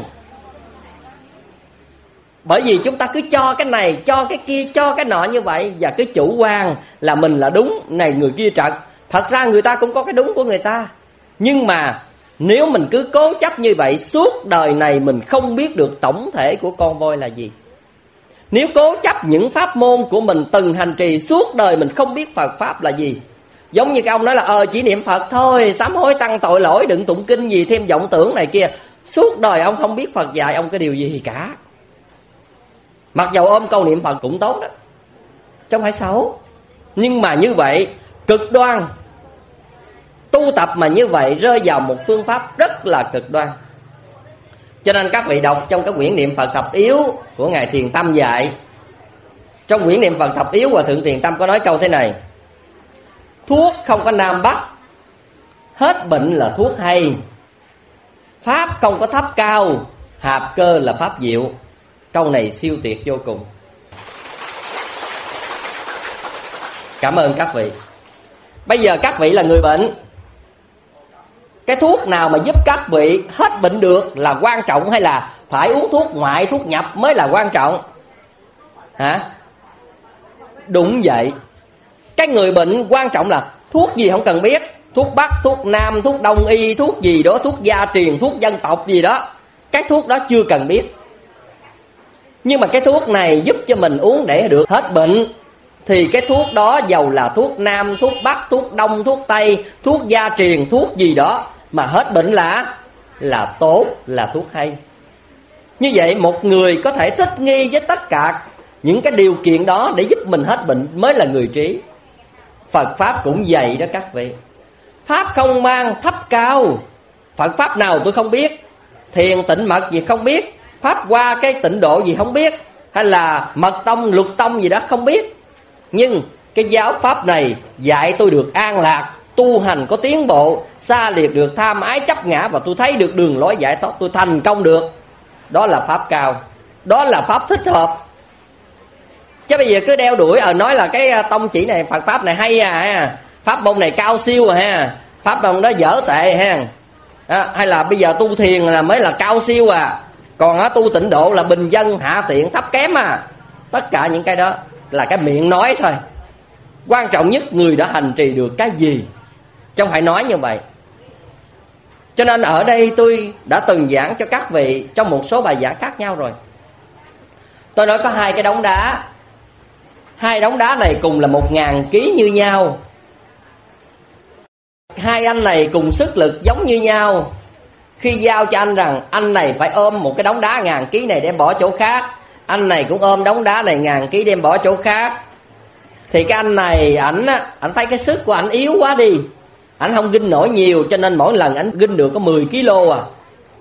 Bởi vì chúng ta cứ cho cái này, cho cái kia, cho cái nọ như vậy, và cứ chủ quan là mình là đúng, này người kia trật. Thật ra người ta cũng có cái đúng của người ta. Nhưng mà nếu mình cứ cố chấp như vậy, suốt đời này mình không biết được tổng thể của con voi là gì. Nếu cố chấp những pháp môn của mình từng hành trì, suốt đời mình không biết Phật Pháp là gì. Giống như cái ông nói là ờ chỉ niệm Phật thôi, sám hối tăng tội lỗi, đừng tụng kinh gì, thêm vọng tưởng này kia. Suốt đời ông không biết Phật dạy ông cái điều gì cả. Mặc dầu ôm câu niệm Phật cũng tốt đó, chứ không phải xấu. Nhưng mà như vậy cực đoan. Tu tập mà như vậy rơi vào một phương pháp rất là cực đoan. Cho nên các vị đọc trong cái quyển niệm Phật thập yếu của Ngài Thiền Tâm dạy. Trong quyển niệm Phật thập yếu, Hòa Thượng Thiền Tâm có nói câu thế này: thuốc không có Nam Bắc, hết bệnh là thuốc hay. Pháp không có thấp cao, hạp cơ là pháp diệu. Câu này siêu tuyệt vô cùng. Cảm ơn các vị. Bây giờ các vị là người bệnh, cái thuốc nào mà giúp các vị hết bệnh được là quan trọng, hay là phải uống thuốc ngoại, thuốc nhập mới là quan trọng? Hả? Đúng vậy. Cái người bệnh quan trọng là thuốc gì không cần biết, thuốc Bắc, thuốc Nam, thuốc Đông y, thuốc gì đó, thuốc gia truyền, thuốc dân tộc gì đó, cái thuốc đó chưa cần biết. Nhưng mà cái thuốc này giúp cho mình uống để được hết bệnh, thì cái thuốc đó dầu là thuốc Nam, thuốc Bắc, thuốc Đông, thuốc Tây, thuốc gia truyền, thuốc gì đó mà hết bệnh là là tốt, là thuốc hay. Như vậy một người có thể thích nghi với tất cả những cái điều kiện đó để giúp mình hết bệnh mới là người trí. Phật Pháp cũng vậy đó các vị. Pháp không mang thấp cao. Phật Pháp nào tôi không biết, thiền tịnh mật gì không biết, Pháp qua cái tịnh độ gì không biết, hay là mật tông, lục tông gì đó không biết. Nhưng cái giáo Pháp này dạy tôi được an lạc, tu hành có tiến bộ, xa liệt được tham ái chấp ngã, và tôi thấy được đường lối giải thoát, tôi thành công được. Đó là pháp cao, đó là pháp thích hợp. Chứ bây giờ cứ đeo đuổi ở nói là cái tông chỉ này, Phật pháp này hay à, pháp môn này cao siêu à ha, pháp môn đó dở tệ ha, à, hay là bây giờ tu thiền là mới là cao siêu à, còn á, tu tịnh độ là bình dân hạ tiện thấp kém à. Tất cả những cái đó là cái miệng nói thôi. Quan trọng nhất người đã hành trì được cái gì, chứ không phải nói như vậy. Cho nên ở đây tôi đã từng giảng cho các vị trong một số bài giảng khác nhau rồi. Tôi nói có hai cái đống đá, hai đống đá này cùng là một ngàn ký như nhau. Hai anh này cùng sức lực giống như nhau. Khi giao cho anh rằng anh này phải ôm một cái đống đá ngàn ký này đem bỏ chỗ khác, anh này cũng ôm đống đá này ngàn ký đem bỏ chỗ khác, thì cái anh này ảnh á, ảnh thấy cái sức của ảnh yếu quá đi, ảnh không ginh nổi nhiều, cho nên mỗi lần ảnh ginh được có mười ki lô à.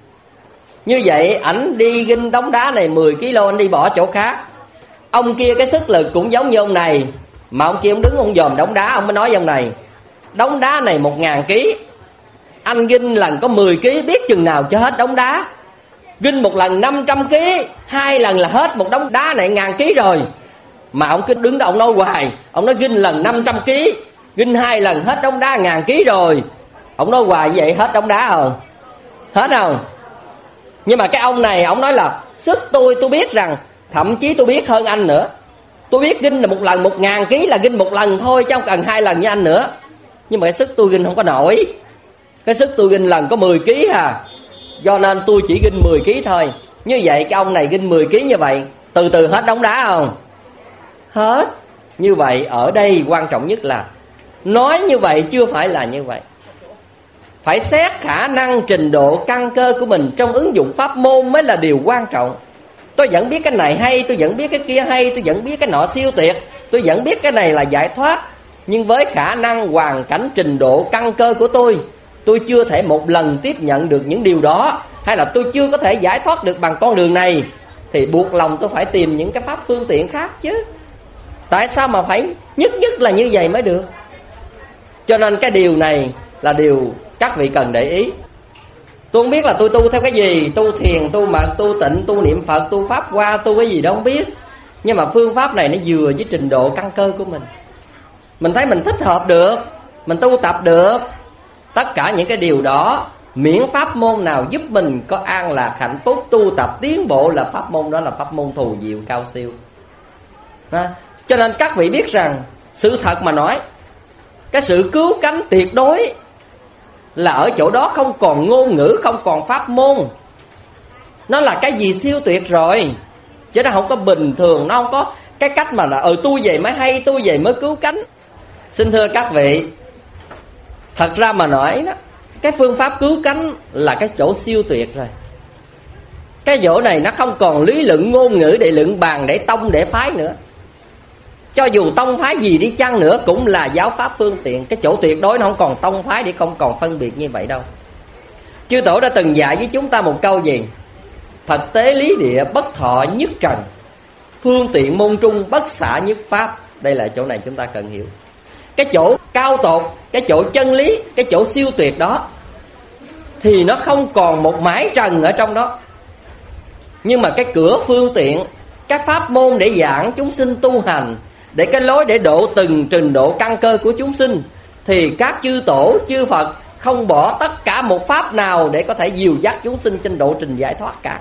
Như vậy ảnh đi ginh đống đá này mười ki lô, anh đi bỏ chỗ khác. Ông kia cái sức lực cũng giống như ông này, mà ông kia ông đứng ông dòm đống đá, ông mới nói với ông này, đống đá này một ngàn ký, anh ginh lần có mười ký, biết chừng nào cho hết đống đá. Ginh một lần năm trăm ký, hai lần là hết một đống đá này ngàn ký rồi. Mà ông cứ đứng đó ông nói hoài, ông nói ginh lần năm trăm ký, ginh hai lần hết đống đá ngàn ký rồi. Ông nói hoài vậy hết đống đá không? Hết không? Nhưng mà cái ông này ông nói là sức tôi tôi biết rằng, thậm chí tôi biết hơn anh nữa. Tôi biết ginh là một lần một ngàn ký là ginh một lần thôi, chứ không cần hai lần như anh nữa. Nhưng mà cái sức tôi ginh không có nổi. Cái sức tôi ginh lần có mười ký à, do nên tôi chỉ ginh mười ký thôi. Như vậy cái ông này ginh mười ký như vậy, từ từ hết đống đá không? Hết. Như vậy ở đây quan trọng nhất là nói như vậy chưa phải là như vậy. Phải xét khả năng trình độ căn cơ của mình trong ứng dụng pháp môn mới là điều quan trọng. Tôi vẫn biết cái này hay, tôi vẫn biết cái kia hay, tôi vẫn biết cái nọ siêu tuyệt, tôi vẫn biết cái này là giải thoát. Nhưng với khả năng hoàn cảnh trình độ căn cơ của tôi, tôi chưa thể một lần tiếp nhận được những điều đó, hay là tôi chưa có thể giải thoát được bằng con đường này, thì buộc lòng tôi phải tìm những cái pháp phương tiện khác chứ. Tại sao mà phải nhất nhất là như vậy mới được? Cho nên cái điều này là điều các vị cần để ý. Tôi không biết là tôi tu theo cái gì, tu thiền, tu mật, tu tịnh, tu niệm Phật, tu pháp hoa, tu cái gì đó không biết. Nhưng mà phương pháp này nó vừa với trình độ căn cơ của mình. Mình thấy mình thích hợp được, mình tu tập được. Tất cả những cái điều đó, miễn pháp môn nào giúp mình có an lạc, hạnh phúc, tu tập, tiến bộ là pháp môn đó là pháp môn thù diệu cao siêu. À, cho nên các vị biết rằng, sự thật mà nói, cái sự cứu cánh tuyệt đối là ở chỗ đó không còn ngôn ngữ, không còn pháp môn. Nó là cái gì siêu tuyệt rồi, chứ nó không có bình thường, nó không có cái cách mà là ừ tu vậy mới hay, tu vậy mới cứu cánh. Xin thưa các vị, thật ra mà nói đó, cái phương pháp cứu cánh là cái chỗ siêu tuyệt rồi. Cái chỗ này nó không còn lý luận ngôn ngữ để luận bàn, để tông, để phái nữa. Cho dù tông phái gì đi chăng nữa cũng là giáo pháp phương tiện. Cái chỗ tuyệt đối nó không còn tông phái để không còn phân biệt như vậy đâu. Chư Tổ đã từng dạy với chúng ta một câu gì? Thật tế lý địa bất thọ nhất trần, phương tiện môn trung bất xả nhất pháp. Đây là chỗ này chúng ta cần hiểu. Cái chỗ cao tột, cái chỗ chân lý, cái chỗ siêu tuyệt đó thì nó không còn một mãi trần ở trong đó. Nhưng mà cái cửa phương tiện, cái pháp môn để giảng chúng sinh tu hành, để cái lối để độ từng trình độ căn cơ của chúng sinh, thì các chư Tổ, chư Phật không bỏ tất cả một pháp nào để có thể dìu dắt chúng sinh trên độ trình giải thoát cả.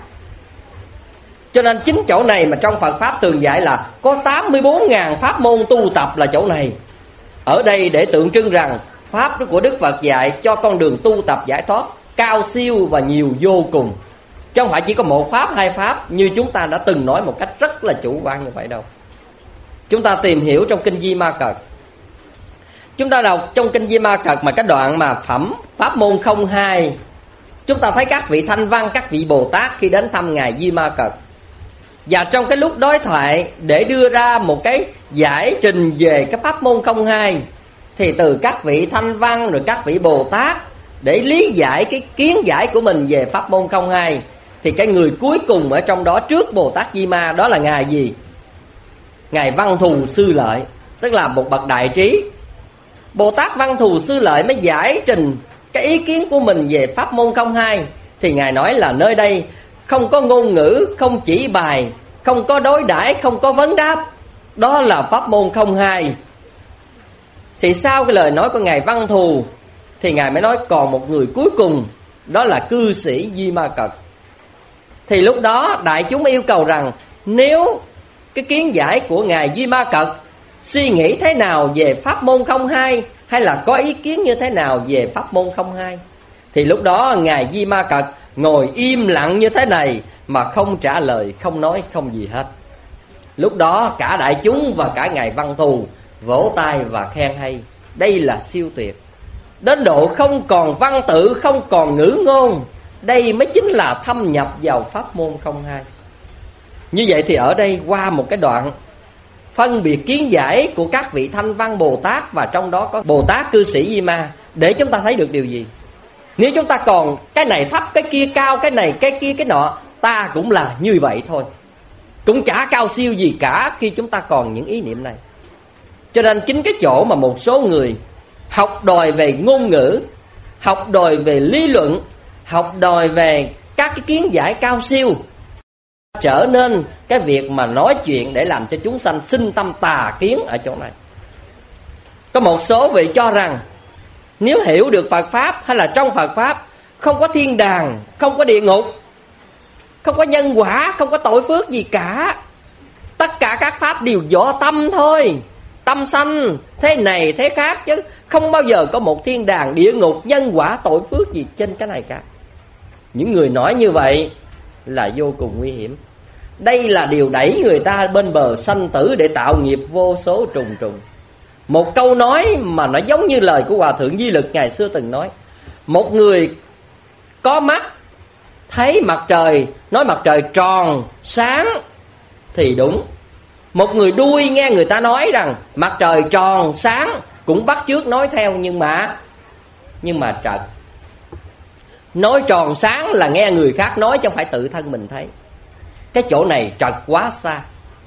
Cho nên chính chỗ này mà trong Phật Pháp thường dạy là có tám mươi bốn nghìn pháp môn tu tập là chỗ này. Ở đây để tượng trưng rằng pháp của Đức Phật dạy cho con đường tu tập giải thoát cao siêu và nhiều vô cùng, chứ không phải chỉ có một pháp, hai pháp như chúng ta đã từng nói một cách rất là chủ quan như vậy đâu. Chúng ta tìm hiểu trong Kinh Di Ma Cật, chúng ta đọc trong Kinh Di Ma Cật mà cái đoạn mà phẩm pháp môn không hai, chúng ta thấy các vị Thanh Văn, các vị Bồ Tát khi đến thăm Ngài Di Ma Cật, và trong cái lúc đối thoại để đưa ra một cái giải trình về cái pháp môn không hai, thì từ các vị Thanh Văn rồi các vị Bồ Tát để lý giải cái kiến giải của mình về pháp môn không hai, thì cái người cuối cùng ở trong đó trước Bồ Tát Di Ma đó là Ngài gì? Ngài Văn Thù Sư Lợi, tức là một bậc đại trí. Bồ Tát Văn Thù Sư Lợi mới giải trình cái ý kiến của mình về pháp môn không hai. Thì Ngài nói là nơi đây không có ngôn ngữ, không chỉ bài, không có đối đãi, không có vấn đáp. Đó là pháp môn không hai. Thì sau cái lời nói của Ngài Văn Thù thì Ngài mới nói còn một người cuối cùng, đó là cư sĩ Di Ma Cật. Thì lúc đó đại chúng yêu cầu rằng nếu cái kiến giải của Ngài Di Ma Cật suy nghĩ thế nào về pháp môn không hai, hay là có ý kiến như thế nào về pháp môn không hai, thì lúc đó Ngài Di Ma Cật ngồi im lặng như thế này mà không trả lời, không nói, không gì hết. Lúc đó cả đại chúng và cả Ngài Văn Thù vỗ tay và khen hay. Đây là siêu tuyệt, đến độ không còn văn tự, không còn ngữ ngôn. Đây mới chính là thâm nhập vào pháp môn không hai. Như vậy thì ở đây qua một cái đoạn phân biệt kiến giải của các vị Thanh Văn Bồ Tát, và trong đó có Bồ Tát cư sĩ Di Ma, để chúng ta thấy được điều gì? Nếu chúng ta còn cái này thấp, cái kia cao, cái này, cái kia, cái nọ, ta cũng là như vậy thôi, cũng chả cao siêu gì cả khi chúng ta còn những ý niệm này. Cho nên chính cái chỗ mà một số người học đòi về ngôn ngữ, học đòi về lý luận, học đòi về các cái kiến giải cao siêu, trở nên cái việc mà nói chuyện để làm cho chúng sanh sinh tâm tà kiến ở chỗ này. Có một số vị cho rằng nếu hiểu được Phật Pháp, hay là trong Phật Pháp không có thiên đàng, không có địa ngục, không có nhân quả, không có tội phước gì cả, tất cả các Pháp đều do tâm thôi, tâm sanh thế này thế khác, chứ không bao giờ có một thiên đàng, địa ngục, nhân quả, tội phước gì trên cái này cả. Những người nói như vậy là vô cùng nguy hiểm. Đây là điều đẩy người ta bên bờ sanh tử để tạo nghiệp vô số trùng trùng. Một câu nói mà nó giống như lời của Hòa Thượng Di Lực ngày xưa từng nói: một người có mắt thấy mặt trời, nói mặt trời tròn sáng thì đúng. Một người đuôi nghe người ta nói rằng mặt trời tròn sáng cũng bắt chước nói theo, nhưng mà nhưng mà trật. Nói tròn sáng là nghe người khác nói, chứ không phải tự thân mình thấy. Cái chỗ này trật quá xa.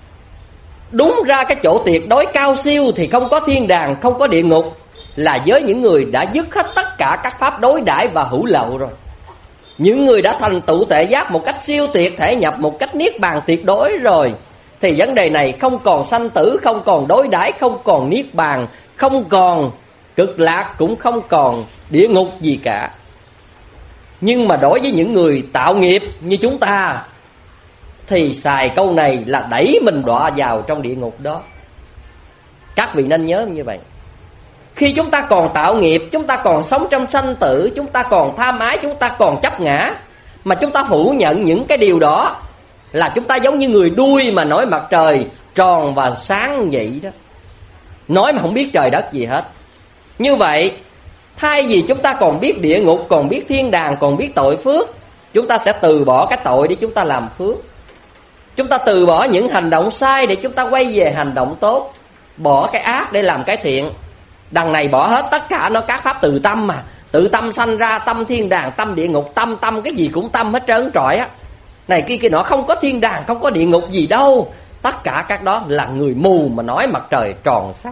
Đúng ra cái chỗ tuyệt đối cao siêu thì không có thiên đàng, không có địa ngục, là với những người đã dứt hết tất cả các pháp đối đãi và hữu lậu rồi. Những người đã thành tựu tuệ giác một cách siêu tuyệt, thể nhập một cách niết bàn tuyệt đối rồi, thì vấn đề này không còn sanh tử, không còn đối đãi, không còn niết bàn, không còn cực lạc, cũng không còn địa ngục gì cả. Nhưng mà đối với những người tạo nghiệp như chúng ta thì xài câu này là đẩy mình đọa vào trong địa ngục đó. Các vị nên nhớ như vậy. Khi chúng ta còn tạo nghiệp, chúng ta còn sống trong sanh tử, chúng ta còn tham ái, chúng ta còn chấp ngã, mà chúng ta phủ nhận những cái điều đó, là chúng ta giống như người đuôi mà nói mặt trời tròn và sáng vậy đó, nói mà không biết trời đất gì hết. Như vậy, thay vì chúng ta còn biết địa ngục, còn biết thiên đàng, còn biết tội phước, chúng ta sẽ từ bỏ cái tội để chúng ta làm phước. Chúng ta từ bỏ những hành động sai để chúng ta quay về hành động tốt, bỏ cái ác để làm cái thiện. Đằng này bỏ hết tất cả, nó các pháp từ tâm mà. Tự tâm sanh ra, tâm thiên đàng, tâm địa ngục, tâm tâm cái gì cũng tâm hết trơn trọi á. Này kia kia nọ, không có thiên đàng, không có địa ngục gì đâu. Tất cả các đó là người mù mà nói mặt trời tròn sáng.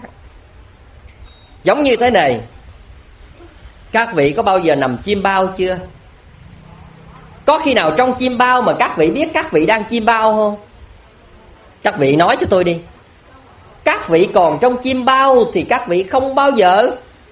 Giống như thế này, các vị có bao giờ nằm chiêm bao chưa? Có khi nào trong chiêm bao mà các vị biết các vị đang chiêm bao không? Các vị nói cho tôi đi. Các vị còn trong chiêm bao thì các vị không bao giờ.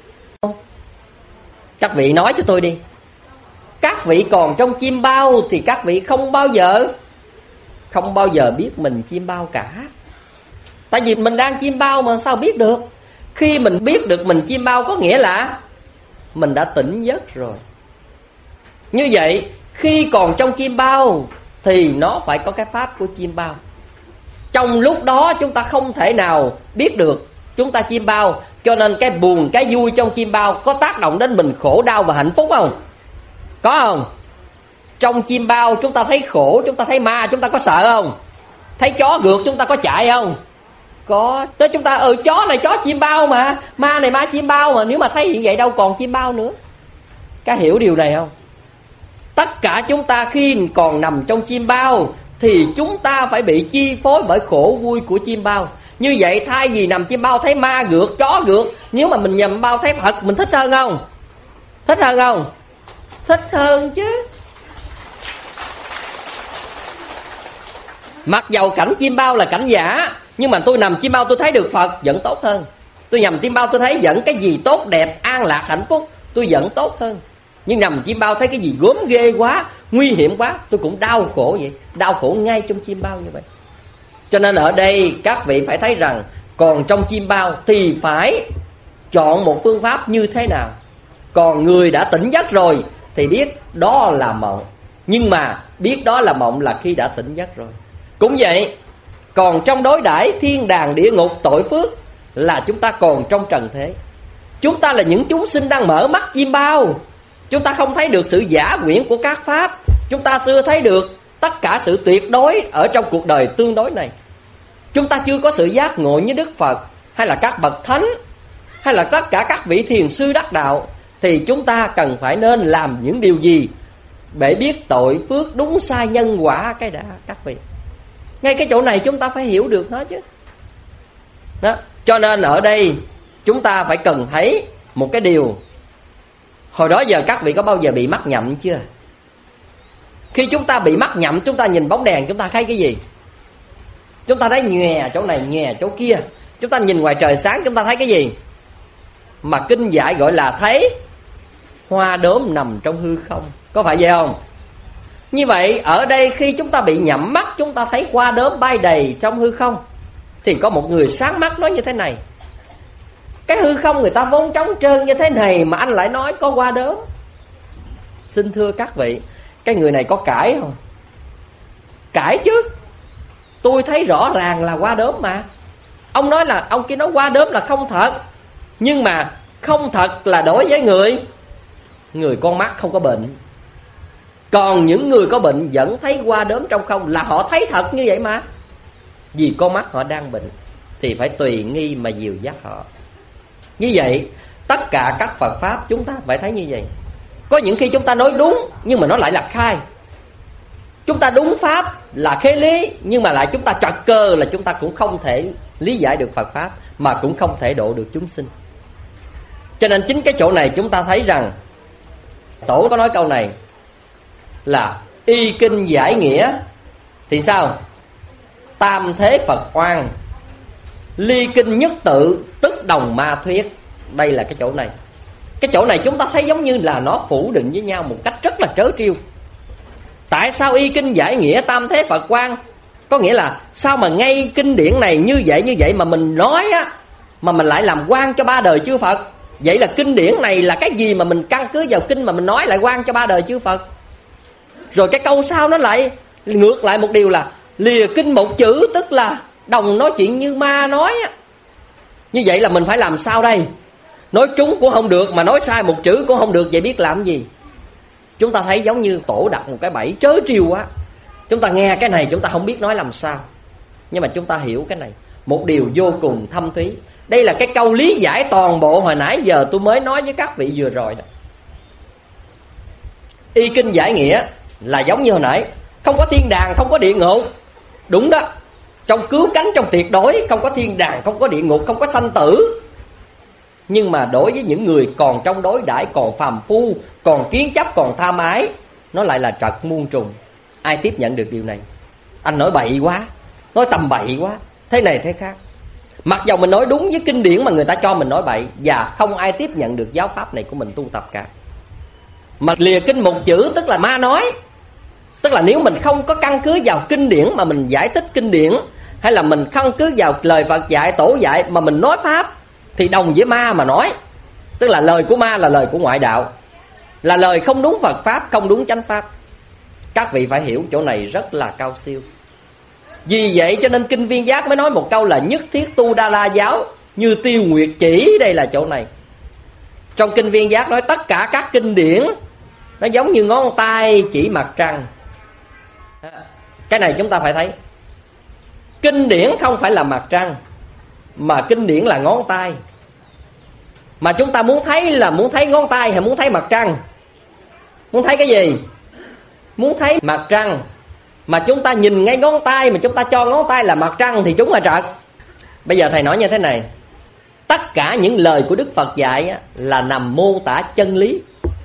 Các vị nói cho tôi đi. Các vị còn trong chiêm bao thì các vị không bao giờ Không bao giờ biết mình chiêm bao cả. Tại vì mình đang chiêm bao mà sao biết được. Khi mình biết được mình chiêm bao có nghĩa là mình đã tỉnh giấc rồi. Như vậy, khi còn trong chiêm bao thì nó phải có cái pháp của chiêm bao. Trong lúc đó chúng ta không thể nào biết được chúng ta chiêm bao. Cho nên cái buồn, cái vui trong chiêm bao có tác động đến mình khổ đau và hạnh phúc không? Có không? Trong chiêm bao chúng ta thấy khổ, chúng ta thấy ma, chúng ta có sợ không? Thấy chó gượt chúng ta có chạy không? Có. Tới chúng ta, ừ chó này chó chiêm bao mà, ma này ma chiêm bao mà. Nếu mà thấy như vậy đâu còn chiêm bao nữa. Các hiểu điều này không? Tất cả chúng ta khi còn nằm trong chiêm bao thì chúng ta phải bị chi phối bởi khổ vui của chim bao. Như vậy thay vì nằm chim bao thấy ma gượt, chó gượt, nếu mà mình nhầm bao thấy Phật, mình thích hơn không? Thích hơn không? Thích hơn chứ. Mặc dầu cảnh chim bao là cảnh giả, nhưng mà tôi nằm chim bao tôi thấy được Phật vẫn tốt hơn. Tôi nằm chim bao tôi thấy vẫn cái gì tốt đẹp, an lạc, hạnh phúc, tôi vẫn tốt hơn. Nhưng nằm chim bao thấy cái gì gớm ghê quá, nguy hiểm quá, tôi cũng đau khổ vậy. Đau khổ ngay trong chim bao như vậy. Cho nên ở đây các vị phải thấy rằng còn trong chim bao thì phải chọn một phương pháp như thế nào. Còn người đã tỉnh giấc rồi thì biết đó là mộng. Nhưng mà biết đó là mộng là khi đã tỉnh giấc rồi. Cũng vậy, còn trong đối đãi thiên đàng địa ngục tội phước là chúng ta còn trong trần thế. Chúng ta là những chúng sinh đang mở mắt chim bao. Chúng ta không thấy được sự giả quyển của các pháp. Chúng ta chưa thấy được tất cả sự tuyệt đối ở trong cuộc đời tương đối này. Chúng ta chưa có sự giác ngộ như Đức Phật, hay là các bậc thánh, hay là tất cả các vị thiền sư đắc đạo. Thì chúng ta cần phải nên làm những điều gì để biết tội phước đúng sai nhân quả cái đã các vị. Ngay cái chỗ này chúng ta phải hiểu được nó chứ đó. Cho nên ở đây chúng ta phải cần thấy một cái điều. Hồi đó giờ các vị có bao giờ bị mắc nhậm chưa? Khi chúng ta bị mắc nhậm, chúng ta nhìn bóng đèn chúng ta thấy cái gì? Chúng ta thấy nhòe chỗ này, nhòe chỗ kia. Chúng ta nhìn ngoài trời sáng chúng ta thấy cái gì? Mà kinh giải gọi là thấy hoa đốm nằm trong hư không. Có phải vậy không? Như vậy ở đây khi chúng ta bị nhắm mắt, chúng ta thấy hoa đốm bay đầy trong hư không. Thì có một người sáng mắt nói như thế này: cái hư không người ta vốn trống trơn như thế này mà anh lại nói có hoa đốm. Xin thưa các vị, cái người này có cãi không? Cãi chứ. Tôi thấy rõ ràng là hoa đốm mà. Ông nói là, ông kia nói hoa đốm là không thật. Nhưng mà không thật là đối với người Người con mắt không có bệnh. Còn những người có bệnh vẫn thấy hoa đốm trong không, là họ thấy thật như vậy mà. Vì con mắt họ đang bệnh thì phải tùy nghi mà dìu dắt họ. Như vậy tất cả các Phật Pháp chúng ta phải thấy như vậy. Có những khi chúng ta nói đúng nhưng mà nó lại là khai. Chúng ta đúng Pháp là khế lý, nhưng mà lại chúng ta trật cơ là chúng ta cũng không thể lý giải được Phật Pháp, mà cũng không thể độ được chúng sinh. Cho nên chính cái chỗ này chúng ta thấy rằng Tổ có nói câu này là y kinh giải nghĩa thì sao? Tam thế Phật oan, ly kinh nhất tự tức đồng ma thuyết. Đây là cái chỗ này. Cái chỗ này chúng ta thấy giống như là nó phủ định với nhau một cách rất là trớ trêu. Tại sao y kinh giải nghĩa tam thế Phật oan? Có nghĩa là sao mà ngay kinh điển này như vậy như vậy mà mình nói á, mà mình lại làm oan cho ba đời chư Phật. Vậy là kinh điển này là cái gì mà mình căn cứ vào kinh mà mình nói lại oan cho ba đời chư Phật? Rồi cái câu sau nó lại ngược lại một điều là lìa kinh một chữ, tức là đồng nói chuyện như ma nói á. Như vậy là mình phải làm sao đây? Nói trúng cũng không được, mà nói sai một chữ cũng không được. Vậy biết làm gì? Chúng ta thấy giống như Tổ đặt một cái bẫy trớ trêu quá. Chúng ta nghe cái này chúng ta không biết nói làm sao. Nhưng mà chúng ta hiểu cái này, một điều vô cùng thâm thúy. Đây là cái câu lý giải toàn bộ hồi nãy giờ tôi mới nói với các vị vừa rồi đó. Y kinh giải nghĩa là giống như hồi nãy, không có thiên đàng, không có địa ngục. Đúng đó. Trong cứu cánh, trong tuyệt đối, không có thiên đàng, không có địa ngục, không có sanh tử. Nhưng mà đối với những người còn trong đối đãi, còn phàm phu, còn kiến chấp, còn tha mái, nó lại là trật muôn trùng. Ai tiếp nhận được điều này? Anh nói bậy quá, nói tầm bậy quá, thế này thế khác. Mặc dầu mình nói đúng với kinh điển mà người ta cho mình nói bậy, và không ai tiếp nhận được giáo pháp này của mình tu tập cả. Mà lìa kinh một chữ tức là ma nói. Tức là nếu mình không có căn cứ vào kinh điển mà mình giải thích kinh điển, hay là mình căn cứ vào lời Phật dạy, Tổ dạy mà mình nói pháp, thì đồng với ma mà nói. Tức là lời của ma là lời của ngoại đạo, là lời không đúng Phật Pháp, không đúng chánh Pháp. Các vị phải hiểu chỗ này rất là cao siêu. Vì vậy cho nên Kinh Viên Giác mới nói một câu là nhất thiết tu Đa La giáo như tiêu nguyệt chỉ. Đây là chỗ này. Trong Kinh Viên Giác nói tất cả các kinh điển nó giống như ngón tay chỉ mặt trăng. Cái này chúng ta phải thấy. Kinh điển không phải là mặt trăng, mà kinh điển là ngón tay. Mà chúng ta muốn thấy là muốn thấy ngón tay hay muốn thấy mặt trăng? Muốn thấy cái gì? Muốn thấy mặt trăng mà chúng ta nhìn ngay ngón tay, mà chúng ta cho ngón tay là mặt trăng thì chúng là trật. Bây giờ thầy nói như thế này, tất cả những lời của Đức Phật dạy á, là nằm mô tả chân lý.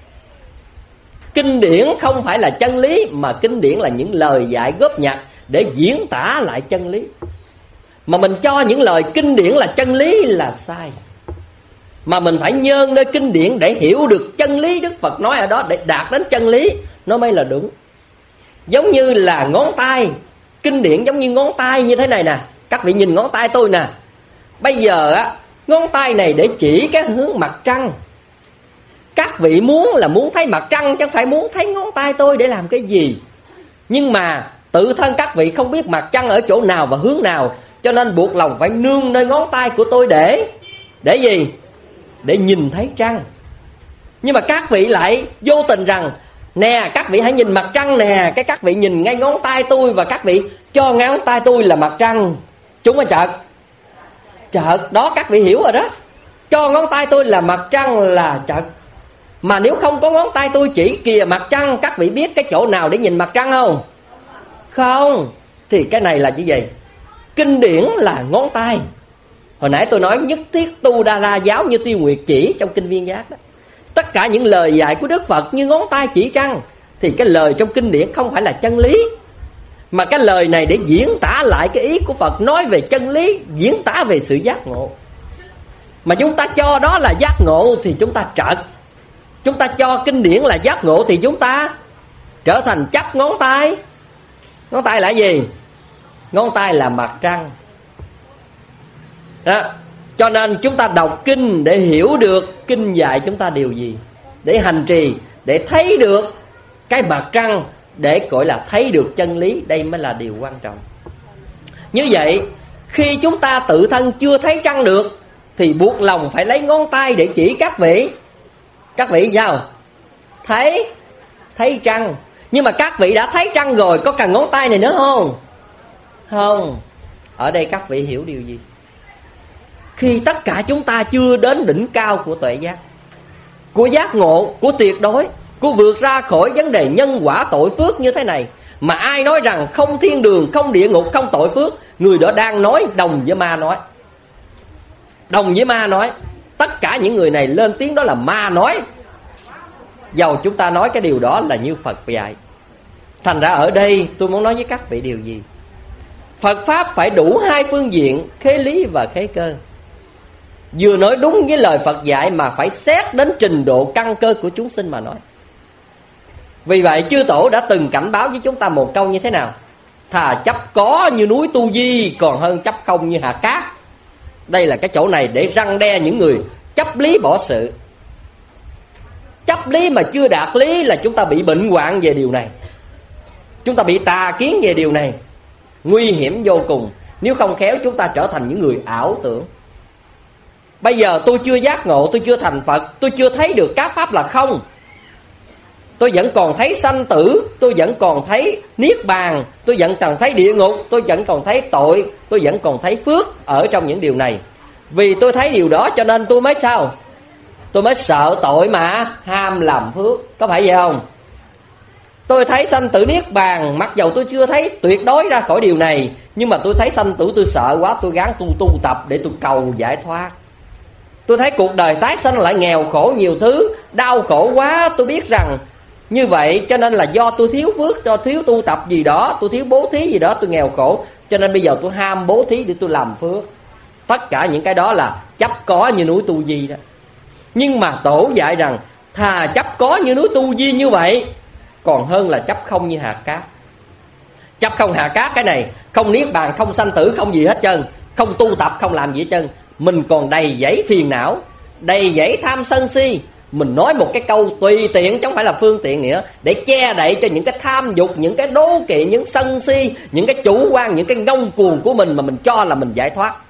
Kinh điển không phải là chân lý, mà kinh điển là những lời dạy góp nhặt để diễn tả lại chân lý. Mà mình cho những lời kinh điển là chân lý là sai. Mà mình phải nhơn nơi kinh điển để hiểu được chân lý Đức Phật nói ở đó, để đạt đến chân lý, nó mới là đúng. Giống như là ngón tay, kinh điển giống như ngón tay như thế này nè. Các vị nhìn ngón tay tôi nè. Bây giờ á, ngón tay này để chỉ cái hướng mặt trăng. Các vị muốn là muốn thấy mặt trăng, chứ không phải muốn thấy ngón tay tôi để làm cái gì. Nhưng mà tự thân các vị không biết mặt trăng ở chỗ nào và hướng nào, cho nên buộc lòng phải nương nơi ngón tay của tôi để Để gì? Để nhìn thấy trăng. Nhưng mà các vị lại vô tình rằng, nè các vị hãy nhìn mặt trăng nè, cái các vị nhìn ngay ngón tay tôi và các vị cho ngón tay tôi là mặt trăng. Chúng mới trật. Trật đó, các vị hiểu rồi đó. Cho ngón tay tôi là mặt trăng là trật. Mà nếu không có ngón tay tôi chỉ kìa mặt trăng, các vị biết cái chỗ nào để nhìn mặt trăng không? Không. Thì cái này là như vậy. Kinh điển là ngón tay. Hồi nãy tôi nói nhất thiết tu đa la giáo như Tiêu Nguyệt chỉ trong Kinh Viên Giác đó. Tất cả những lời dạy của Đức Phật như ngón tay chỉ trăng. Thì cái lời trong kinh điển không phải là chân lý, mà cái lời này để diễn tả lại cái ý của Phật, nói về chân lý, diễn tả về sự giác ngộ. Mà chúng ta cho đó là giác ngộ thì chúng ta trật. Chúng ta cho kinh điển là giác ngộ thì chúng ta trở thành chấp ngón tay. Ngón tay là gì? Ngón tay là mặt trăng đó. Cho nên chúng ta đọc kinh để hiểu được kinh dạy chúng ta điều gì, để hành trì, để thấy được cái mặt trăng, để gọi là thấy được chân lý. Đây mới là điều quan trọng. Như vậy khi chúng ta tự thân chưa thấy trăng được thì buộc lòng phải lấy ngón tay để chỉ các vị. Các vị sao? Thấy Thấy trăng. Nhưng mà các vị đã thấy trăng rồi, có cần ngón tay này nữa không? Không. Ở đây các vị hiểu điều gì? Khi tất cả chúng ta chưa đến đỉnh cao của tuệ giác, của giác ngộ, của tuyệt đối, của vượt ra khỏi vấn đề nhân quả tội phước như thế này, mà ai nói rằng không thiên đường, không địa ngục, không tội phước, người đó đang nói đồng với ma nói. Đồng với ma nói. Tất cả những người này lên tiếng đó là ma nói, dầu chúng ta nói cái điều đó là như Phật dạy. Thành ra ở đây tôi muốn nói với các vị điều gì? Phật Pháp phải đủ hai phương diện, khế lý và khế cơ. Vừa nói đúng với lời Phật dạy mà phải xét đến trình độ căn cơ của chúng sinh mà nói. Vì vậy chư tổ đã từng cảnh báo với chúng ta một câu như thế nào? Thà chấp có như núi Tu Di, còn hơn chấp không như hạt cát. Đây là cái chỗ này để răn đe những người chấp lý bỏ sự. Chấp lý mà chưa đạt lý là chúng ta bị bệnh hoạn về điều này. Chúng ta bị tà kiến về điều này. Nguy hiểm vô cùng. Nếu không khéo chúng ta trở thành những người ảo tưởng. Bây giờ tôi chưa giác ngộ, tôi chưa thành Phật, tôi chưa thấy được các pháp là không. Tôi vẫn còn thấy sanh tử, tôi vẫn còn thấy niết bàn, tôi vẫn còn thấy địa ngục, tôi vẫn còn thấy tội, tôi vẫn còn thấy phước ở trong những điều này. Vì tôi thấy điều đó cho nên tôi mới sao? Tôi mới sợ tội mà ham làm phước. Có phải vậy không? Tôi thấy sanh tử niết bàn, mặc dầu tôi chưa thấy tuyệt đối ra khỏi điều này, nhưng mà tôi thấy sanh tử tôi sợ quá, tôi gắng tu tu tập để tôi cầu giải thoát. Tôi thấy cuộc đời tái sanh lại nghèo khổ nhiều thứ, đau khổ quá. Tôi biết rằng như vậy cho nên là do tôi thiếu phước, do thiếu tu tập gì đó, tôi thiếu bố thí gì đó, tôi nghèo khổ. Cho nên bây giờ tôi ham bố thí để tôi làm phước. Tất cả những cái đó là chấp có như núi Tu Di đó. Nhưng mà tổ dạy rằng thà chấp có như núi Tu Di như vậy, còn hơn là chấp không như hạt cát. Chấp không hạt cát cái này, không niết bàn, không sanh tử, không gì hết trơn, không tu tập, không làm gì hết trơn. Mình còn đầy dẫy phiền não, đầy dẫy tham sân si. Mình nói một cái câu tùy tiện, chứ không phải là phương tiện nữa, để che đậy cho những cái tham dục, những cái đố kỵ, những sân si, những cái chủ quan, những cái ngông cuồng của mình mà mình cho là mình giải thoát.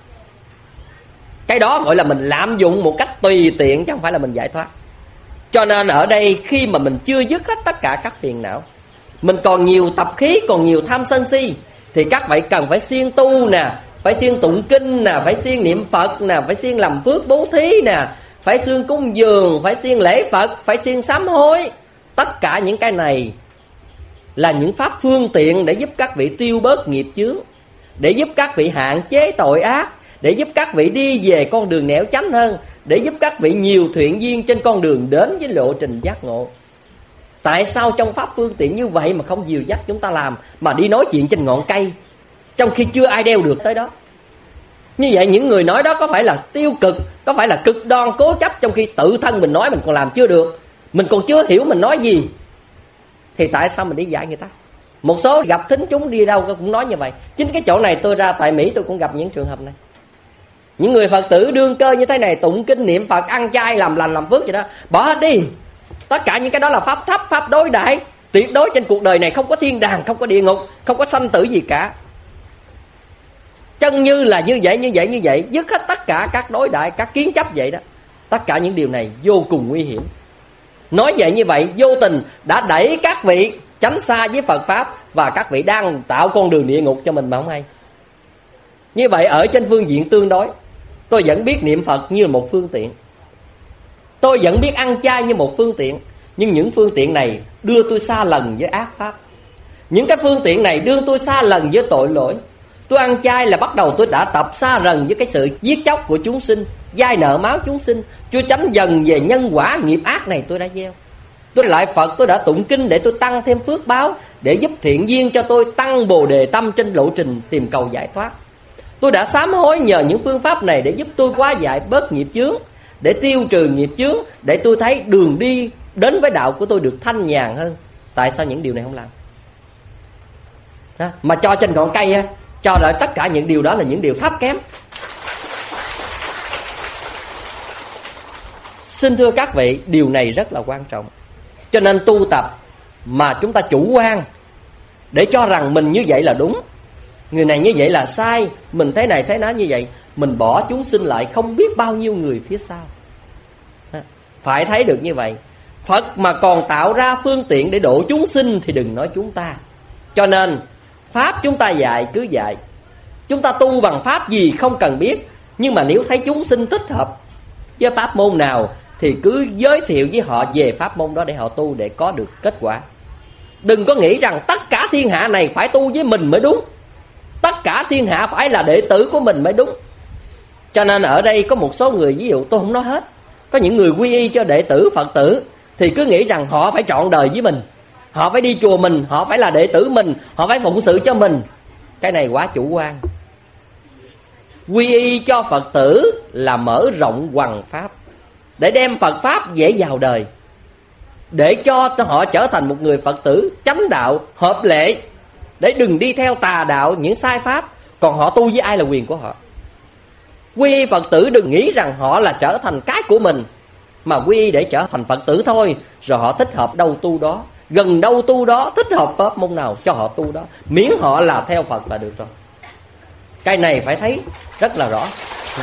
Cái đó gọi là mình lạm dụng một cách tùy tiện, chứ không phải là mình giải thoát. Cho nên ở đây khi mà mình chưa dứt hết tất cả các phiền não, mình còn nhiều tập khí, còn nhiều tham sân si, thì các vị cần phải siêng tu nè, phải siêng tụng kinh nè, phải siêng niệm Phật nè, phải siêng làm phước bố thí nè, phải siêng cúng dường, phải siêng lễ Phật, phải siêng sám hối. Tất cả những cái này là những pháp phương tiện để giúp các vị tiêu bớt nghiệp chướng, để giúp các vị hạn chế tội ác, để giúp các vị đi về con đường nẻo chánh hơn, để giúp các vị nhiều thiện duyên trên con đường đến với lộ trình giác ngộ. Tại sao trong pháp phương tiện như vậy mà không dìu dắt chúng ta làm, mà đi nói chuyện trên ngọn cây, trong khi chưa ai đeo được tới đó? Như vậy những người nói đó có phải là tiêu cực, có phải là cực đoan cố chấp, trong khi tự thân mình nói mình còn làm chưa được, mình còn chưa hiểu mình nói gì, thì tại sao mình đi dạy người ta? Một số gặp thính chúng đi đâu cũng nói như vậy. Chính cái chỗ này tôi ra tại Mỹ tôi cũng gặp những trường hợp này. Những người Phật tử đương cơ như thế này, tụng kinh niệm Phật, ăn chay, làm lành, làm phước gì đó, bỏ hết đi. Tất cả những cái đó là pháp thấp, pháp đối đại. Tuyệt đối trên cuộc đời này không có thiên đàng, không có địa ngục, không có sanh tử gì cả. Chân như là như vậy, như vậy, như vậy, dứt hết tất cả các đối đại, các kiến chấp vậy đó. Tất cả những điều này vô cùng nguy hiểm. Nói vậy như vậy, vô tình đã đẩy các vị tránh xa với Phật Pháp, và các vị đang tạo con đường địa ngục cho mình mà không hay. Như vậy ở trên phương diện tương đối, tôi vẫn biết niệm Phật như một phương tiện, tôi vẫn biết ăn chay như một phương tiện. Nhưng những phương tiện này đưa tôi xa lần với ác pháp. Những cái phương tiện này đưa tôi xa lần với tội lỗi. Tôi ăn chay là bắt đầu tôi đã tập xa dần với cái sự giết chóc của chúng sinh, vay nợ máu chúng sinh. Tôi tránh dần về nhân quả nghiệp ác này tôi đã gieo. Tôi lại Phật, tôi đã tụng kinh để tôi tăng thêm phước báo, để giúp thiện duyên cho tôi tăng bồ đề tâm trên lộ trình tìm cầu giải thoát. Tôi đã sám hối nhờ những phương pháp này để giúp tôi hóa giải bớt nghiệp chướng, để tiêu trừ nghiệp chướng, để tôi thấy đường đi đến với đạo của tôi được thanh nhàn hơn. Tại sao những điều này không làm? Đó, mà cho trên ngọn cây á, cho lại tất cả những điều đó là những điều thấp kém. Xin thưa các vị, điều này rất là quan trọng. Cho nên tu tập mà chúng ta chủ quan để cho rằng mình như vậy là đúng, người này như vậy là sai, mình thế này thế đó như vậy, mình bỏ chúng sinh lại không biết bao nhiêu người phía sau. Phải thấy được như vậy. Phật mà còn tạo ra phương tiện để độ chúng sinh thì đừng nói chúng ta. Cho nên pháp chúng ta dạy cứ dạy. Chúng ta tu bằng pháp gì không cần biết, nhưng mà nếu thấy chúng sinh thích hợp với pháp môn nào thì cứ giới thiệu với họ về pháp môn đó để họ tu, để có được kết quả. Đừng có nghĩ rằng tất cả thiên hạ này phải tu với mình mới đúng, tất cả thiên hạ phải là đệ tử của mình mới đúng. Cho nên ở đây có một số người, ví dụ tôi không nói hết, có những người quy y cho đệ tử Phật tử thì cứ nghĩ rằng họ phải trọn đời với mình, họ phải đi chùa mình, họ phải là đệ tử mình, họ phải phụng sự cho mình. Cái này quá chủ quan. Quy y cho Phật tử là mở rộng hoằng pháp, để đem Phật Pháp dễ vào đời, để cho họ trở thành một người Phật tử chánh đạo, hợp lệ, để đừng đi theo tà đạo, những sai pháp. Còn họ tu với ai là quyền của họ. Quy y Phật tử đừng nghĩ rằng họ là trở thành cái của mình, mà quy y để trở thành Phật tử thôi. Rồi họ thích hợp đâu tu đó, gần đâu tu đó, thích hợp pháp môn nào cho họ tu đó, miễn họ là theo Phật là được rồi. Cái này phải thấy rất là rõ.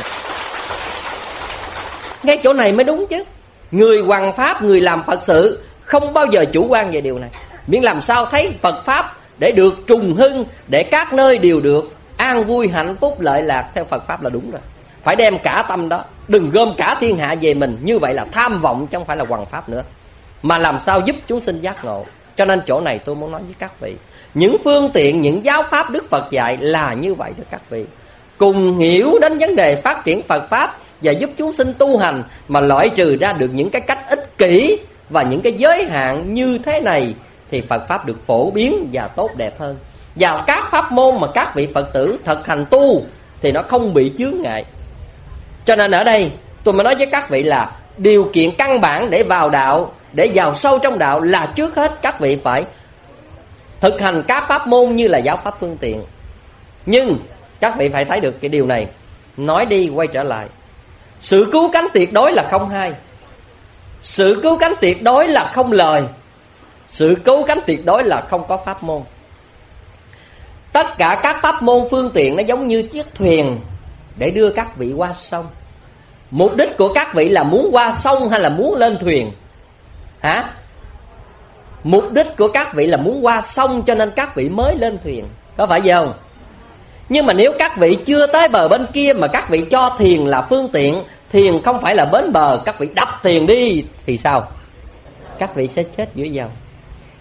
Ngay chỗ này mới đúng chứ. Người hoằng pháp, người làm Phật sự không bao giờ chủ quan về điều này. Miễn làm sao thấy Phật Pháp để được trùng hưng, để các nơi đều được an vui, hạnh phúc, lợi lạc theo Phật Pháp là đúng rồi. Phải đem cả tâm đó, đừng gom cả thiên hạ về mình. Như vậy là tham vọng chứ không phải là hoằng pháp nữa, mà làm sao giúp chúng sinh giác ngộ. Cho nên chỗ này tôi muốn nói với các vị, những phương tiện, những giáo pháp Đức Phật dạy là như vậy đó các vị. Cùng hiểu đến vấn đề phát triển Phật Pháp và giúp chúng sinh tu hành, mà loại trừ ra được những cái cách ích kỷ và những cái giới hạn như thế này, thì Phật Pháp được phổ biến và tốt đẹp hơn. Và các pháp môn mà các vị Phật tử thực hành tu thì nó không bị chướng ngại. Cho nên ở đây tôi mới nói với các vị là điều kiện căn bản để vào đạo, để vào sâu trong đạo là trước hết các vị phải thực hành các pháp môn như là giáo pháp phương tiện. Nhưng các vị phải thấy được cái điều này. Nói đi quay trở lại, sự cứu cánh tuyệt đối là không hai, sự cứu cánh tuyệt đối là không lời, sự cứu cánh tuyệt đối là không có pháp môn. Tất cả các pháp môn phương tiện nó giống như chiếc thuyền để đưa các vị qua sông. Mục đích của các vị là muốn qua sông hay là muốn lên thuyền? Hả? Mục đích của các vị là muốn qua sông, cho nên các vị mới lên thuyền, có phải vậy không? Nhưng mà nếu các vị chưa tới bờ bên kia mà các vị cho thuyền là phương tiện, thuyền không phải là bến bờ, các vị đập thuyền đi thì sao? Các vị sẽ chết giữa dòng.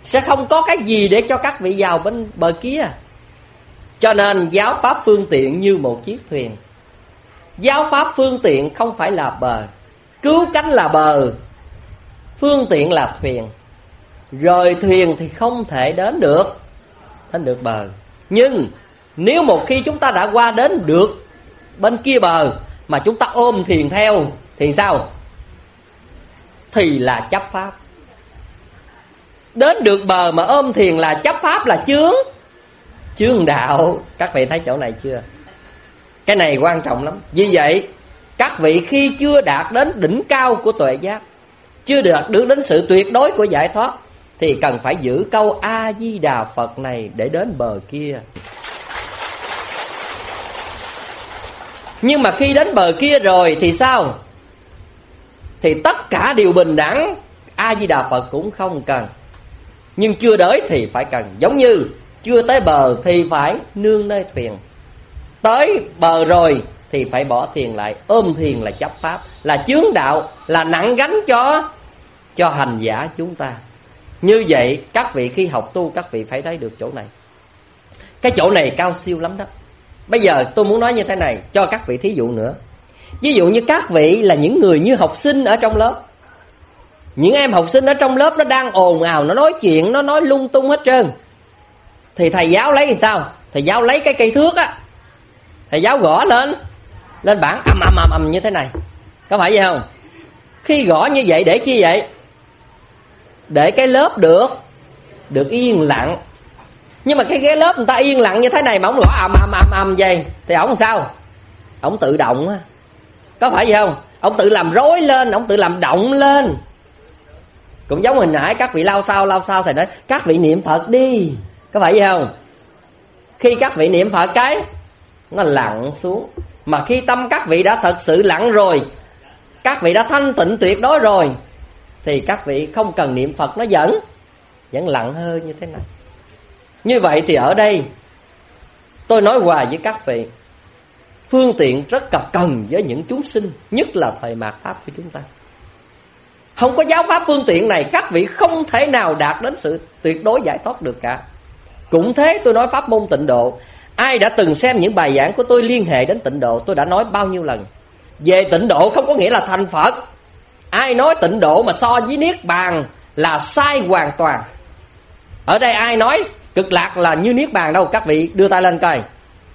sẽ không có cái gì để cho các vị vào bên bờ kia. Cho nên giáo pháp phương tiện như một chiếc thuyền. Giáo pháp phương tiện không phải là bờ, cứu cánh là bờ, phương tiện là thuyền. Rời thuyền thì không thể đến được đến được bờ. Nhưng nếu một khi chúng ta đã qua đến được bên kia bờ mà chúng ta ôm thuyền theo thì sao? Thì là chấp pháp. Đến được bờ mà ôm thuyền là chấp pháp, là chướng chướng đạo. Các vị thấy chỗ này chưa? Cái này quan trọng lắm. Vì vậy các vị khi chưa đạt đến đỉnh cao của tuệ giác, chưa đạt được đến sự tuyệt đối của giải thoát, thì cần phải giữ câu A Di Đà Phật này để đến bờ kia. Nhưng mà khi đến bờ kia rồi thì sao? Thì tất cả đều bình đẳng, A Di Đà Phật cũng không cần. Nhưng chưa tới thì phải cần. Giống như chưa tới bờ thì phải nương nơi thuyền. Tới bờ rồi thì phải bỏ thuyền lại. Ôm thuyền là chấp pháp, là chướng đạo, là nặng gánh cho cho hành giả chúng ta. Như vậy các vị khi học tu, các vị phải thấy được chỗ này. Cái chỗ này cao siêu lắm đó. Bây giờ tôi muốn nói như thế này, cho các vị thí dụ nữa. Ví dụ như các vị là những người như học sinh ở trong lớp. Những em học sinh ở trong lớp nó đang ồn ào, nó nói chuyện, nó nói lung tung hết trơn. Thì thầy giáo lấy thì sao? Thầy giáo lấy cái cây thước á, thầy giáo gõ lên Lên bảng ầm ầm ầm ầm như thế này. Có phải vậy không? Khi gõ như vậy để chi vậy? Để cái lớp được Được yên lặng. Nhưng mà cái ghế lớp người ta yên lặng như thế này mà ông gõ ầm ầm ầm ầm vậy thì ổng làm sao? Ổng tự động á. Có phải vậy không? Ổng tự làm rối lên, ổng tự làm động lên. Cũng giống hồi nãy các vị lao sao lao sao thầy nói các vị niệm Phật đi. Có phải vậy không? Khi các vị niệm Phật cái nó lặng xuống. Mà khi tâm các vị đã thật sự lặng rồi, các vị đã thanh tịnh tuyệt đối rồi, thì các vị không cần niệm Phật, nó vẫn Vẫn lặng hơn như thế này. Như vậy thì ở đây tôi nói hoài với các vị, phương tiện rất cần cần với những chúng sinh, nhất là thời mạt Pháp của chúng ta. Không có giáo pháp phương tiện này, các vị không thể nào đạt đến sự tuyệt đối giải thoát được cả. Cũng thế, tôi nói pháp môn tịnh độ. Ai đã từng xem những bài giảng của tôi liên hệ đến tịnh độ, tôi đã nói bao nhiêu lần. Về tịnh độ không có nghĩa là thành Phật. Ai nói tịnh độ mà so với Niết Bàn là sai hoàn toàn. Ở đây ai nói cực lạc là như Niết Bàn đâu? Các vị đưa tay lên coi.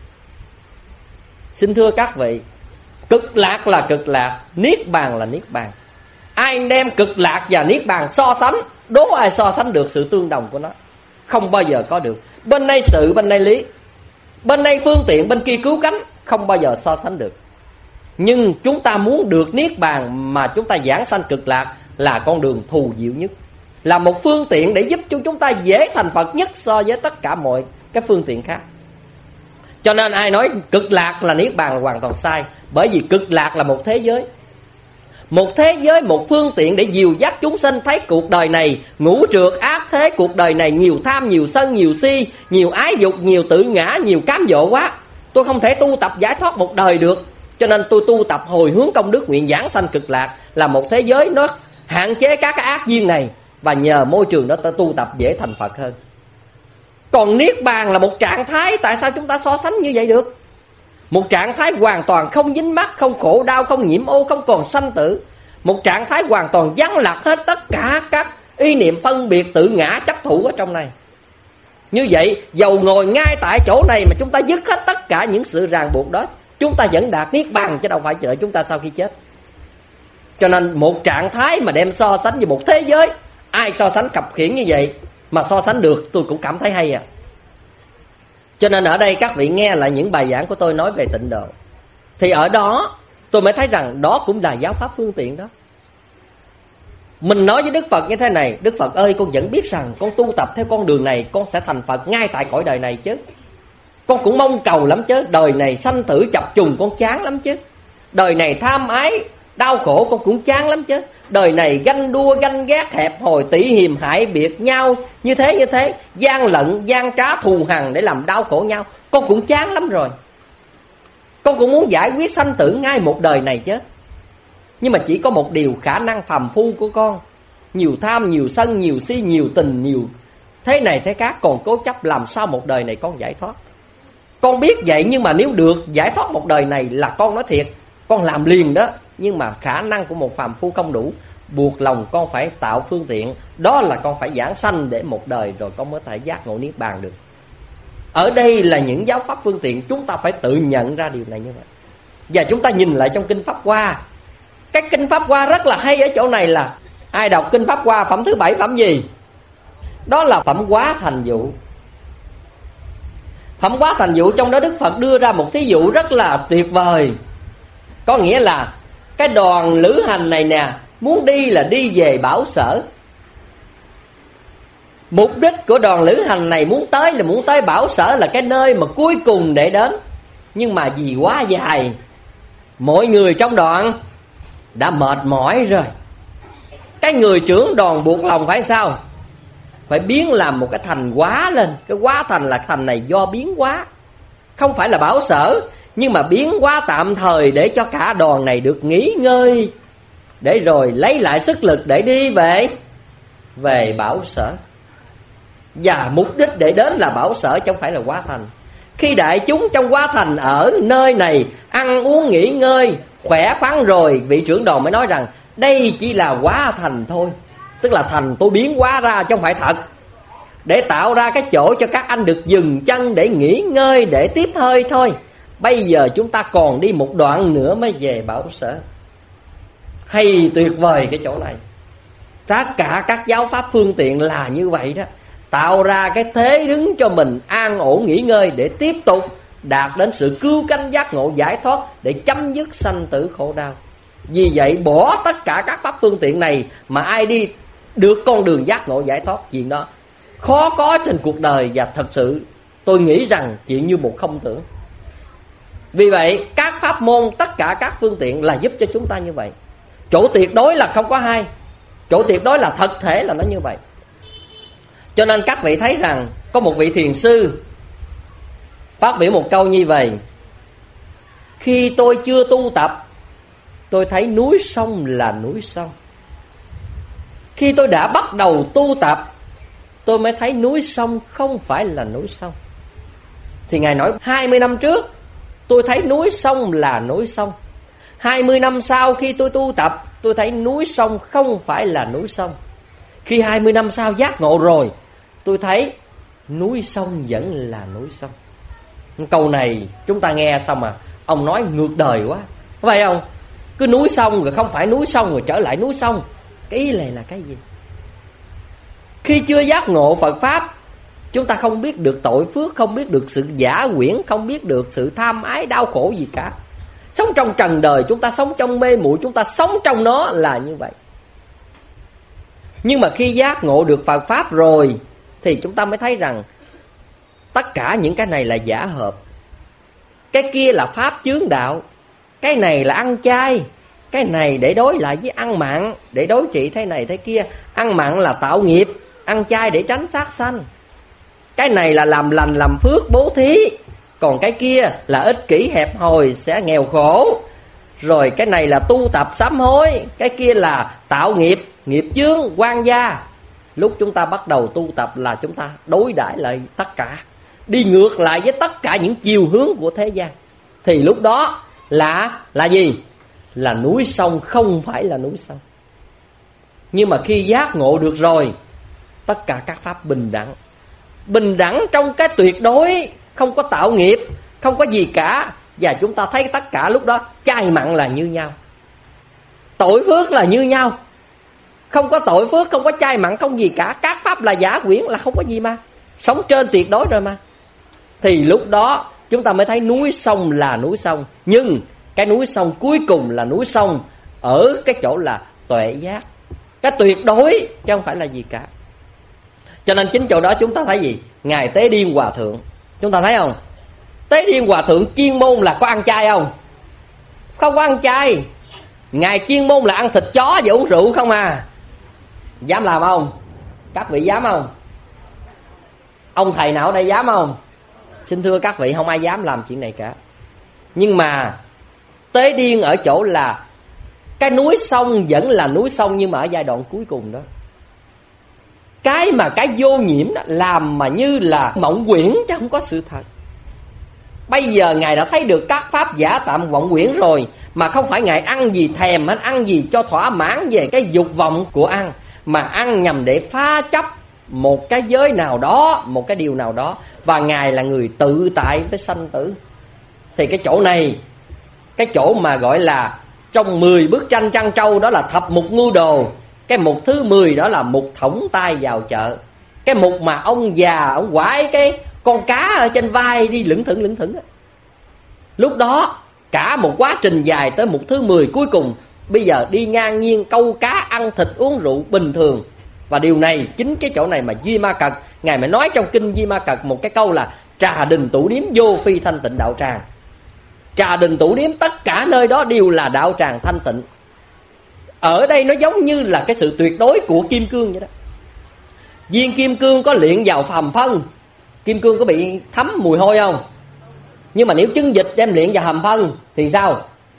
Xin thưa các vị, cực lạc là cực lạc, Niết Bàn là Niết Bàn. Ai đem cực lạc và Niết Bàn so sánh, đố ai so sánh được sự tương đồng của nó? Không bao giờ có được. Bên đây sự, bên đây lý. Bên đây phương tiện, bên kia cứu cánh. Không bao giờ so sánh được. Nhưng chúng ta muốn được Niết Bàn mà chúng ta giảng sanh cực lạc là con đường thù diệu nhất, là một phương tiện để giúp cho chúng ta dễ thành Phật nhất so với tất cả mọi các phương tiện khác. Cho nên ai nói cực lạc là Niết Bàn là hoàn toàn sai. Bởi vì cực lạc là một thế giới, một thế giới, một phương tiện để dìu dắt chúng sinh thấy cuộc đời này ngũ trượt ác thế. Cuộc đời này nhiều tham, nhiều sân, nhiều si, nhiều ái dục, nhiều tự ngã, nhiều cám dỗ quá. Tôi không thể tu tập giải thoát một đời được. Cho nên tôi tu tập hồi hướng công đức nguyện giảng sanh cực lạc, là một thế giới nó hạn chế các cái ác duyên này, và nhờ môi trường đó ta tu tập dễ thành Phật hơn. Còn Niết Bàn là một trạng thái, tại sao chúng ta so sánh như vậy được? Một trạng thái hoàn toàn không dính mắc, không khổ đau, không nhiễm ô, không còn sanh tử. Một trạng thái hoàn toàn vắng lặng hết tất cả các ý niệm phân biệt, tự ngã, chấp thủ ở trong này. Như vậy dầu ngồi ngay tại chỗ này mà chúng ta dứt hết tất cả những sự ràng buộc đó, chúng ta vẫn đạt Niết Bàn, chứ đâu phải chờ chúng ta sau khi chết. Cho nên một trạng thái mà đem so sánh với một thế giới, ai so sánh khập khiễng như vậy mà so sánh được, tôi cũng cảm thấy hay à. Cho nên ở đây các vị nghe lại những bài giảng của tôi nói về tịnh độ, thì ở đó tôi mới thấy rằng đó cũng là giáo pháp phương tiện đó. Mình nói với Đức Phật như thế này: Đức Phật ơi, con vẫn biết rằng con tu tập theo con đường này, con sẽ thành Phật ngay tại cõi đời này chứ. Con cũng mong cầu lắm chứ. Đời này sanh tử chập trùng con chán lắm chứ. Đời này tham ái đau khổ con cũng chán lắm chứ. Đời này ganh đua ganh ghét hẹp hòi tỉ hiềm hại biệt nhau, như thế như thế, gian lận gian trá thù hằn để làm đau khổ nhau, con cũng chán lắm rồi. Con cũng muốn giải quyết sanh tử ngay một đời này chứ. Nhưng mà chỉ có một điều, khả năng phàm phu của con nhiều tham, nhiều sân, nhiều si, nhiều tình, nhiều thế này thế khác, còn cố chấp làm sao một đời này con giải thoát. Con biết vậy, nhưng mà nếu được giải thoát một đời này là con nói thiệt, con làm liền đó. Nhưng mà khả năng của một phàm phu không đủ, buộc lòng con phải tạo phương tiện. Đó là con phải giảng sanh để một đời rồi con mới thể giác ngộ niết bàn được. Ở đây là những giáo pháp phương tiện, chúng ta phải tự nhận ra điều này như vậy. Và chúng ta nhìn lại trong Kinh Pháp Hoa. Cái Kinh Pháp Hoa rất là hay ở chỗ này là, ai đọc Kinh Pháp Hoa phẩm thứ bảy phẩm gì? Đó là phẩm Hóa Thành Dụ. Phẩm Hóa Thành Dụ trong đó Đức Phật đưa ra một thí dụ rất là tuyệt vời. Có nghĩa là cái đoàn lữ hành này nè, muốn đi là đi về Bảo Sở. Mục đích của đoàn lữ hành này muốn tới là muốn tới Bảo Sở, là cái nơi mà cuối cùng để đến. Nhưng mà vì quá dài, mọi người trong đoàn đã mệt mỏi rồi. Cái người trưởng đoàn buộc lòng phải sao? Phải biến làm một cái thành hóa lên. Cái hóa thành là thành này do biến hóa, không phải là Bảo Sở, nhưng mà biến hóa tạm thời để cho cả đoàn này được nghỉ ngơi, để rồi lấy lại sức lực để đi về Về Bảo Sở. Và mục đích để đến là Bảo Sở chứ không phải là Hóa Thành. Khi đại chúng trong Hóa Thành ở nơi này ăn uống nghỉ ngơi khỏe khoắn rồi, vị trưởng đoàn mới nói rằng đây chỉ là Hóa Thành thôi. Tức là thành tôi biến hóa ra chứ không phải thật, để tạo ra cái chỗ cho các anh được dừng chân để nghỉ ngơi, để tiếp hơi thôi. Bây giờ chúng ta còn đi một đoạn nữa mới về Bảo Sở. Hay tuyệt vời cái chỗ này. Tất cả các giáo pháp phương tiện là như vậy đó, tạo ra cái thế đứng cho mình an ổn nghỉ ngơi để tiếp tục đạt đến sự cứu cánh giác ngộ giải thoát, để chấm dứt sanh tử khổ đau. Vì vậy bỏ tất cả các pháp phương tiện này mà ai đi được con đường giác ngộ giải thoát, chuyện đó khó có trên cuộc đời. Và thật sự tôi nghĩ rằng chuyện như một không tưởng. Vì vậy các pháp môn, tất cả các phương tiện là giúp cho chúng ta như vậy. Chỗ tuyệt đối là không có hai, chỗ tuyệt đối là thật thể là nó như vậy. Cho nên các vị thấy rằng có một vị thiền sư phát biểu một câu như vậy: khi tôi chưa tu tập, tôi thấy núi sông là núi sông. Khi tôi đã bắt đầu tu tập, tôi mới thấy núi sông không phải là núi sông. Thì Ngài nói hai mươi năm trước tôi thấy núi sông là núi sông. hai mươi năm sau khi tôi tu tập, tôi thấy núi sông không phải là núi sông. Khi hai mươi năm sau giác ngộ rồi, tôi thấy núi sông vẫn là núi sông. Câu này chúng ta nghe xong mà ông nói ngược đời quá, có phải không? Cứ núi sông rồi không phải núi sông rồi trở lại núi sông. Cái ý này là cái gì? Khi chưa giác ngộ Phật Pháp, chúng ta không biết được tội phước, không biết được sự giả quyển, không biết được sự tham ái đau khổ gì cả. Sống trong trần đời, chúng ta sống trong mê muội, chúng ta sống trong nó là như vậy. Nhưng mà khi giác ngộ được Phật Pháp rồi thì chúng ta mới thấy rằng tất cả những cái này là giả hợp. Cái kia là pháp chướng đạo, cái này là ăn chay, cái này để đối lại với ăn mặn, để đối trị thế này thế kia. Ăn mặn là tạo nghiệp, ăn chay để tránh sát sanh. Cái này là làm lành làm phước bố thí, còn cái kia là ích kỷ hẹp hòi sẽ nghèo khổ. Rồi cái này là tu tập sám hối, cái kia là tạo nghiệp, nghiệp chướng, quan gia. Lúc chúng ta bắt đầu tu tập là chúng ta đối đãi lại tất cả, đi ngược lại với tất cả những chiều hướng của thế gian. Thì lúc đó là là gì? Là núi sông không phải là núi sông. Nhưng mà khi giác ngộ được rồi, tất cả các pháp bình đẳng. Bình đẳng trong cái tuyệt đối, không có tạo nghiệp, không có gì cả. Và chúng ta thấy tất cả lúc đó chay mặn là như nhau, tội phước là như nhau. Không có tội phước, không có chay mặn, không gì cả. Các pháp là giả quyển, là không có gì mà. Sống trên tuyệt đối rồi mà. Thì lúc đó chúng ta mới thấy núi sông là núi sông. Nhưng cái núi sông cuối cùng là núi sông ở cái chỗ là tuệ giác, cái tuyệt đối, chứ không phải là gì cả. Cho nên chính chỗ đó chúng ta thấy gì? Ngài Tế Điên Hòa Thượng, chúng ta thấy không? Tế Điên Hòa Thượng chuyên môn là có ăn chay không? Không có ăn chay. Ngài chuyên môn là ăn thịt chó và uống rượu không à. Dám làm không? Các vị dám không? Ông thầy nào ở đây dám không? Xin thưa các vị, không ai dám làm chuyện này cả. Nhưng mà Tế Điên ở chỗ là cái núi sông vẫn là núi sông, nhưng mà ở giai đoạn cuối cùng đó. Cái mà cái vô nhiễm đó, làm mà như là mộng quyển chứ không có sự thật. Bây giờ Ngài đã thấy được các pháp giả tạm mộng quyển rồi, mà không phải Ngài ăn gì thèm hay ăn gì cho thỏa mãn về cái dục vọng của ăn, mà ăn nhằm để phá chấp một cái giới nào đó, một cái điều nào đó. Và Ngài là người tự tại với sanh tử. Thì cái chỗ này, cái chỗ mà gọi là trong mười bức tranh trăn trâu đó là thập mục ngưu đồ. Cái mục thứ mười đó là mục thõng tay vào chợ. Cái mục mà ông già, ông quải cái con cá ở trên vai đi lững thững lững thững. Lúc đó cả một quá trình dài tới mục thứ mười cuối cùng, bây giờ đi ngang nhiên câu cá, ăn thịt, uống rượu bình thường. Và điều này, chính cái chỗ này mà Duy Ma Cật, Ngài mới nói trong kinh Duy Ma Cật một cái câu là trà đình tủ điếm vô phi thanh tịnh đạo tràng. Trà đình tủ điếm tất cả nơi đó đều là đạo tràng thanh tịnh. Ở đây nó giống như là cái sự tuyệt đối của kim cương vậy đó. Viên kim cương có luyện vào phàm phân, kim cương có bị thấm mùi hôi không? Nhưng mà nếu chứng dịch đem luyện vào hàm phân thì sao?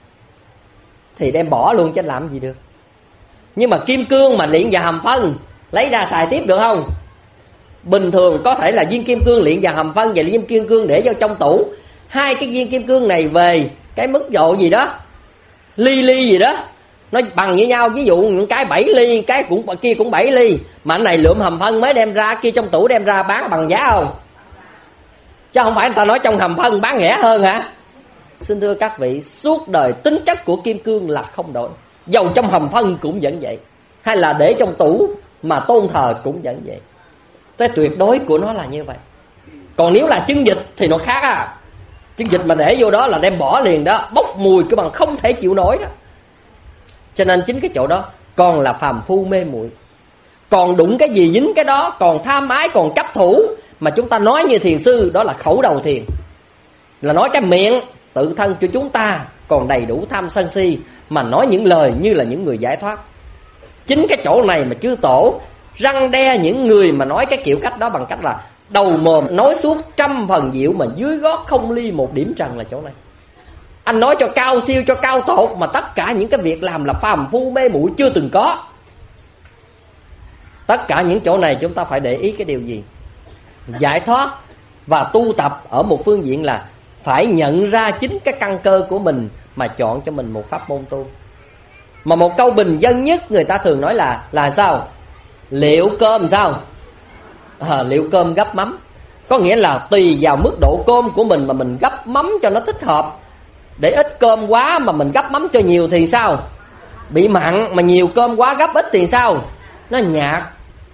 Thì đem bỏ luôn chứ làm gì được. Nhưng mà kim cương mà luyện vào hàm phân lấy ra xài tiếp được không? Bình thường có thể là viên kim cương luyện vào hàm phân và viên kim cương để vào trong tủ. Hai cái viên kim cương này về cái mức độ gì đó, ly ly gì đó, nó bằng với nhau. Ví dụ những cái bảy ly, cái cũng kia cũng bảy ly, mà anh này lượm hầm phân mới đem ra, kia trong tủ đem ra bán bằng giá không? Chứ không phải người ta nói trong hầm phân bán rẻ hơn hả? Xin thưa các vị, suốt đời tính chất của kim cương là không đổi. Dầu trong hầm phân cũng vẫn vậy, hay là để trong tủ mà tôn thờ cũng vẫn vậy. Cái tuyệt đối của nó là như vậy. Còn nếu là chứng dịch thì nó khác à. Chứng dịch mà để vô đó là đem bỏ liền đó, bốc mùi cái bằng không thể chịu nổi đó. Cho nên chính cái chỗ đó còn là phàm phu mê muội, còn đụng cái gì dính cái đó, còn tham ái, còn chấp thủ. Mà chúng ta nói như thiền sư, đó là khẩu đầu thiền, là nói cái miệng tự thân cho chúng ta còn đầy đủ tham sân si, mà nói những lời như là những người giải thoát. Chính cái chỗ này mà chư tổ răng đe những người mà nói cái kiểu cách đó bằng cách là đầu mồm nói suốt trăm phần diệu, mà dưới gót không ly một điểm trần là chỗ này. Anh nói cho cao siêu, cho cao tột, mà tất cả những cái việc làm là phàm phu mê muội chưa từng có. Tất cả những chỗ này chúng ta phải để ý cái điều gì? Giải thoát và tu tập ở một phương diện là phải nhận ra chính cái căn cơ của mình mà chọn cho mình một pháp môn tu. Mà một câu bình dân nhất người ta thường nói là là sao? Liệu cơm sao? À, liệu cơm gắp mắm. Có nghĩa là tùy vào mức độ cơm của mình mà mình gắp mắm cho nó thích hợp. Để ít cơm quá mà mình gắp mắm cho nhiều thì sao? Bị mặn. Mà nhiều cơm quá gắp ít thì sao? Nó nhạt.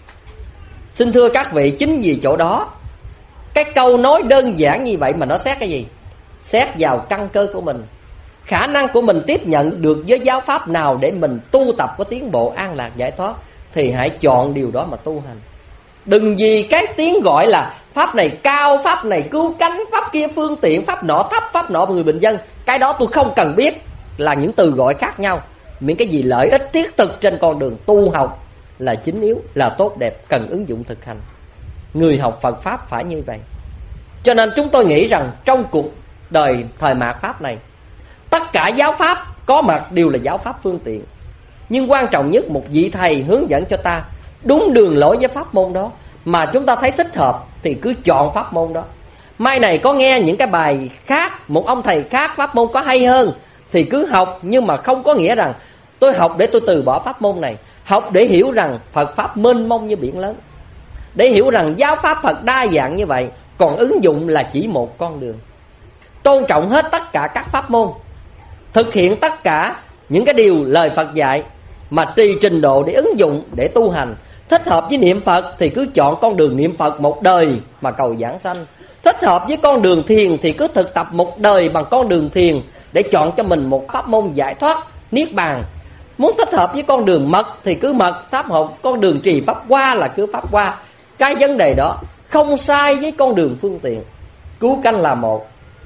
Xin thưa các vị, chính vì chỗ đó, cái câu nói đơn giản như vậy mà nó xét cái gì? Xét vào căn cơ của mình, khả năng của mình tiếp nhận được với giáo pháp nào để mình tu tập có tiến bộ an lạc giải thoát, thì hãy chọn điều đó mà tu hành. Đừng vì cái tiếng gọi là pháp này cao, pháp này cứu cánh, pháp kia phương tiện, pháp nọ thấp, pháp nọ người bình dân, cái đó tôi không cần biết, là những từ gọi khác nhau. Những cái gì lợi ích thiết thực trên con đường tu học là chính yếu, là tốt đẹp, cần ứng dụng thực hành. Người học Phật Pháp phải như vậy. Cho nên chúng tôi nghĩ rằng trong cuộc đời thời mạt Pháp này, tất cả giáo Pháp có mặt đều là giáo Pháp phương tiện. Nhưng quan trọng nhất, một vị thầy hướng dẫn cho ta đúng đường lối với pháp môn đó, mà chúng ta thấy thích hợp thì cứ chọn pháp môn đó. Mai này có nghe những cái bài khác, một ông thầy khác pháp môn có hay hơn thì cứ học, nhưng mà không có nghĩa rằng tôi học để tôi từ bỏ pháp môn này. Học để hiểu rằng Phật Pháp mênh mông như biển lớn, để hiểu rằng giáo Pháp Phật đa dạng như vậy, còn ứng dụng là chỉ một con đường. Tôn trọng hết tất cả các pháp môn, thực hiện tất cả những cái điều lời Phật dạy, mà trì trình độ để ứng dụng, để tu hành. Thích hợp với niệm Phật thì cứ chọn con đường niệm Phật một đời mà cầu giảng sanh. Thích hợp với con đường thiền thì cứ thực tập một đời bằng con đường thiền để chọn cho mình một pháp môn giải thoát, niết bàn. Muốn thích hợp với con đường mật thì cứ mật, pháp học, con đường trì pháp hoa là cứ pháp hoa. Cái vấn đề đó không sai với con đường phương tiện. Cứu canh là một.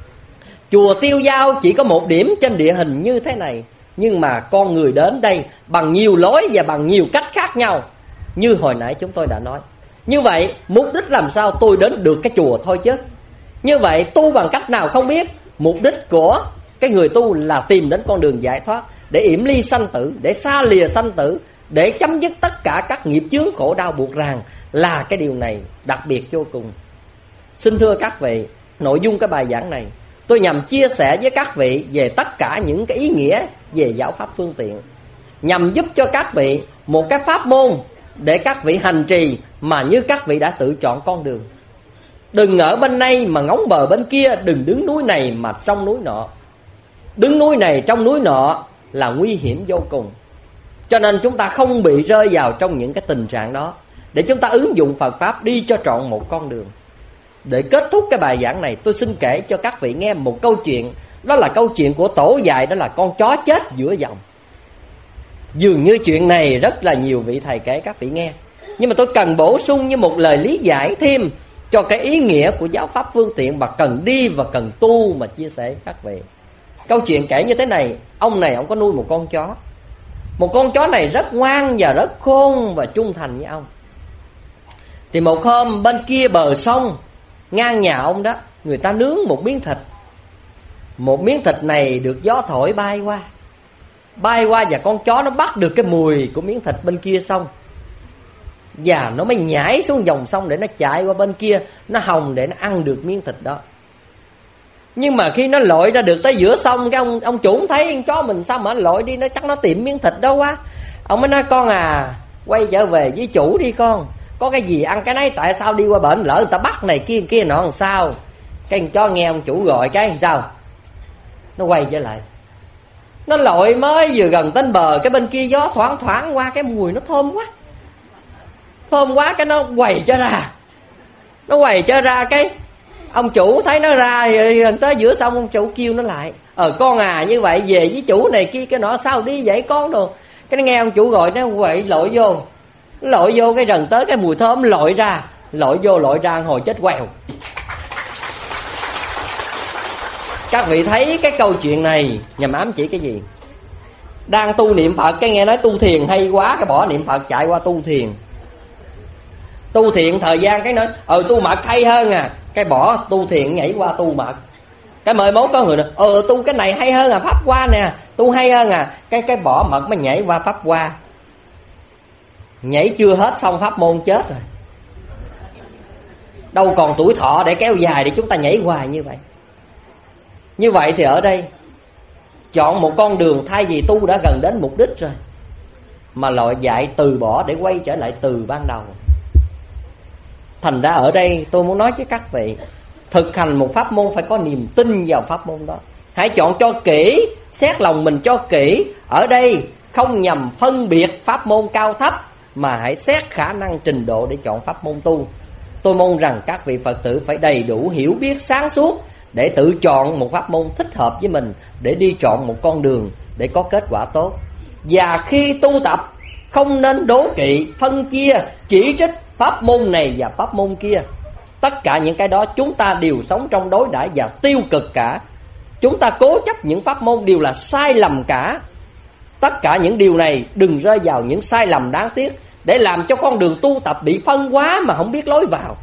Chùa Tiêu Dao chỉ có một điểm trên địa hình như thế này, nhưng mà con người đến đây bằng nhiều lối và bằng nhiều cách khác nhau, như hồi nãy chúng tôi đã nói. Như vậy mục đích làm sao tôi đến được cái chùa thôi chứ. Như vậy tu bằng cách nào không biết. Mục đích của cái người tu là tìm đến con đường giải thoát, để yểm ly sanh tử, để xa lìa sanh tử, để chấm dứt tất cả các nghiệp chướng khổ đau buộc ràng, là cái điều này đặc biệt vô cùng. Xin thưa các vị, nội dung cái bài giảng này tôi nhằm chia sẻ với các vị về tất cả những cái ý nghĩa về giáo pháp phương tiện, nhằm giúp cho các vị một cái pháp môn để các vị hành trì mà như các vị đã tự chọn con đường. Đừng ở bên này mà ngóng bờ bên kia, đừng đứng núi này mà trong núi nọ. Đứng núi này trong núi nọ là nguy hiểm vô cùng. Cho nên chúng ta không bị rơi vào trong những cái tình trạng đó, để chúng ta ứng dụng Phật Pháp đi cho trọn một con đường. Để kết thúc cái bài giảng này, tôi xin kể cho các vị nghe một câu chuyện. Đó là câu chuyện của tổ dạy, đó là con chó chết giữa dòng. Dường như chuyện này rất là nhiều vị thầy kể các vị nghe, nhưng mà tôi cần bổ sung như một lời lý giải thêm cho cái ý nghĩa của giáo pháp phương tiện mà cần đi và cần tu mà chia sẻ với các vị. Câu chuyện kể như thế này. Ông này ông có nuôi một con chó. Một con chó này rất ngoan và rất khôn và trung thành với ông. Thì một hôm bên kia bờ sông, ngang nhà ông đó, người ta nướng một miếng thịt. Một miếng thịt này được gió thổi bay qua. Bay qua và con chó nó bắt được cái mùi của miếng thịt bên kia sông, và nó mới nhảy xuống dòng sông để nó chạy qua bên kia, nó hòng để nó ăn được miếng thịt đó. Nhưng mà khi nó lội ra được tới giữa sông, cái ông ông chủ thấy con chó mình sao mà nó lội đi, nó chắc nó tìm miếng thịt đó quá. Ông mới nói: con à, quay trở về với chủ đi con, có cái gì ăn cái nấy, tại sao đi qua bển lỡ người ta bắt này kia kia nọ làm sao. Cái con chó nghe ông chủ gọi cái làm sao, nó quay trở lại. Nó lội mới vừa gần đến bờ, cái bên kia gió thoảng thoảng qua, cái mùi nó thơm quá. Thơm quá cái nó quầy cho ra. Nó quầy cho ra cái ông chủ thấy nó ra gần tới giữa sông, ông chủ kêu nó lại: Ờ con à, như vậy về với chủ này kia cái nọ, sao đi vậy con đồ. Cái nó nghe ông chủ gọi, nó quậy lội vô. Nó lội vô cái gần tới cái mùi thơm lội ra. Lội vô lội ra hồi chết quèo. Các vị thấy cái câu chuyện này nhằm ám chỉ cái gì? Đang tu niệm Phật, cái nghe nói tu thiền hay quá, cái bỏ niệm Phật chạy qua tu thiền. Tu thiền thời gian cái nói ờ tu mật hay hơn à, cái bỏ tu thiền nhảy qua tu mật. Cái mời mốt có người nói ờ tu cái này hay hơn à, pháp hoa nè, tu hay hơn à, cái cái bỏ mật mới nhảy qua pháp hoa. Nhảy chưa hết xong pháp môn chết rồi. Đâu còn tuổi thọ để kéo dài để chúng ta nhảy hoài như vậy. Như vậy thì ở đây chọn một con đường, thay vì tu đã gần đến mục đích rồi mà loại dạy từ bỏ để quay trở lại từ ban đầu. Thành ra ở đây tôi muốn nói với các vị, thực hành một pháp môn phải có niềm tin vào pháp môn đó. Hãy chọn cho kỹ, xét lòng mình cho kỹ. Ở đây không nhằm phân biệt pháp môn cao thấp, mà hãy xét khả năng trình độ để chọn pháp môn tu. Tôi mong rằng các vị Phật tử phải đầy đủ hiểu biết sáng suốt để tự chọn một pháp môn thích hợp với mình, để đi chọn một con đường để có kết quả tốt. Và khi tu tập không nên đố kỵ, phân chia, chỉ trích pháp môn này và pháp môn kia. Tất cả những cái đó chúng ta đều sống trong đối đãi và tiêu cực cả. Chúng ta cố chấp những pháp môn đều là sai lầm cả. Tất cả những điều này đừng rơi vào những sai lầm đáng tiếc, để làm cho con đường tu tập bị phân hóa mà không biết lối vào.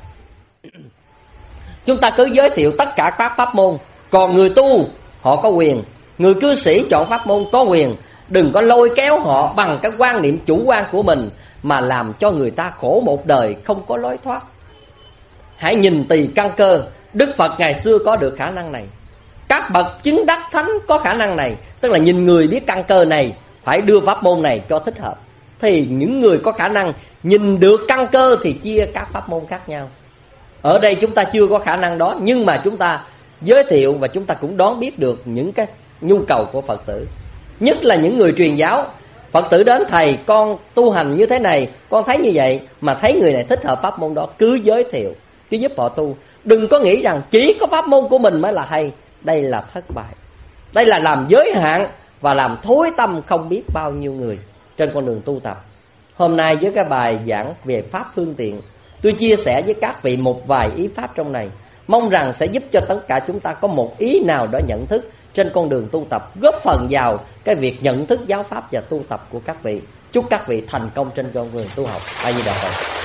Chúng ta cứ giới thiệu tất cả các pháp môn, còn người tu họ có quyền, người cư sĩ chọn pháp môn có quyền. Đừng có lôi kéo họ bằng cái quan niệm chủ quan của mình mà làm cho người ta khổ một đời không có lối thoát. Hãy nhìn tỳ căn cơ. Đức Phật ngày xưa có được khả năng này, các bậc chứng đắc thánh có khả năng này. Tức là nhìn người biết căn cơ này, phải đưa pháp môn này cho thích hợp. Thì những người có khả năng nhìn được căn cơ thì chia các pháp môn khác nhau. Ở đây chúng ta chưa có khả năng đó, nhưng mà chúng ta giới thiệu và chúng ta cũng đoán biết được những cái nhu cầu của Phật tử. Nhất là những người truyền giáo. Phật tử đến thầy, con tu hành như thế này, con thấy như vậy, mà thấy người này thích hợp pháp môn đó, cứ giới thiệu, cứ giúp họ tu. Đừng có nghĩ rằng chỉ có pháp môn của mình mới là hay. Đây là thất bại. Đây là làm giới hạn và làm thối tâm không biết bao nhiêu người trên con đường tu tập. Hôm nay với cái bài giảng về pháp phương tiện, tôi chia sẻ với các vị một vài ý pháp trong này, mong rằng sẽ giúp cho tất cả chúng ta có một ý nào đó nhận thức trên con đường tu tập, góp phần vào cái việc nhận thức giáo pháp và tu tập của các vị. Chúc các vị thành công trên con đường tu học. A Di Đà Phật.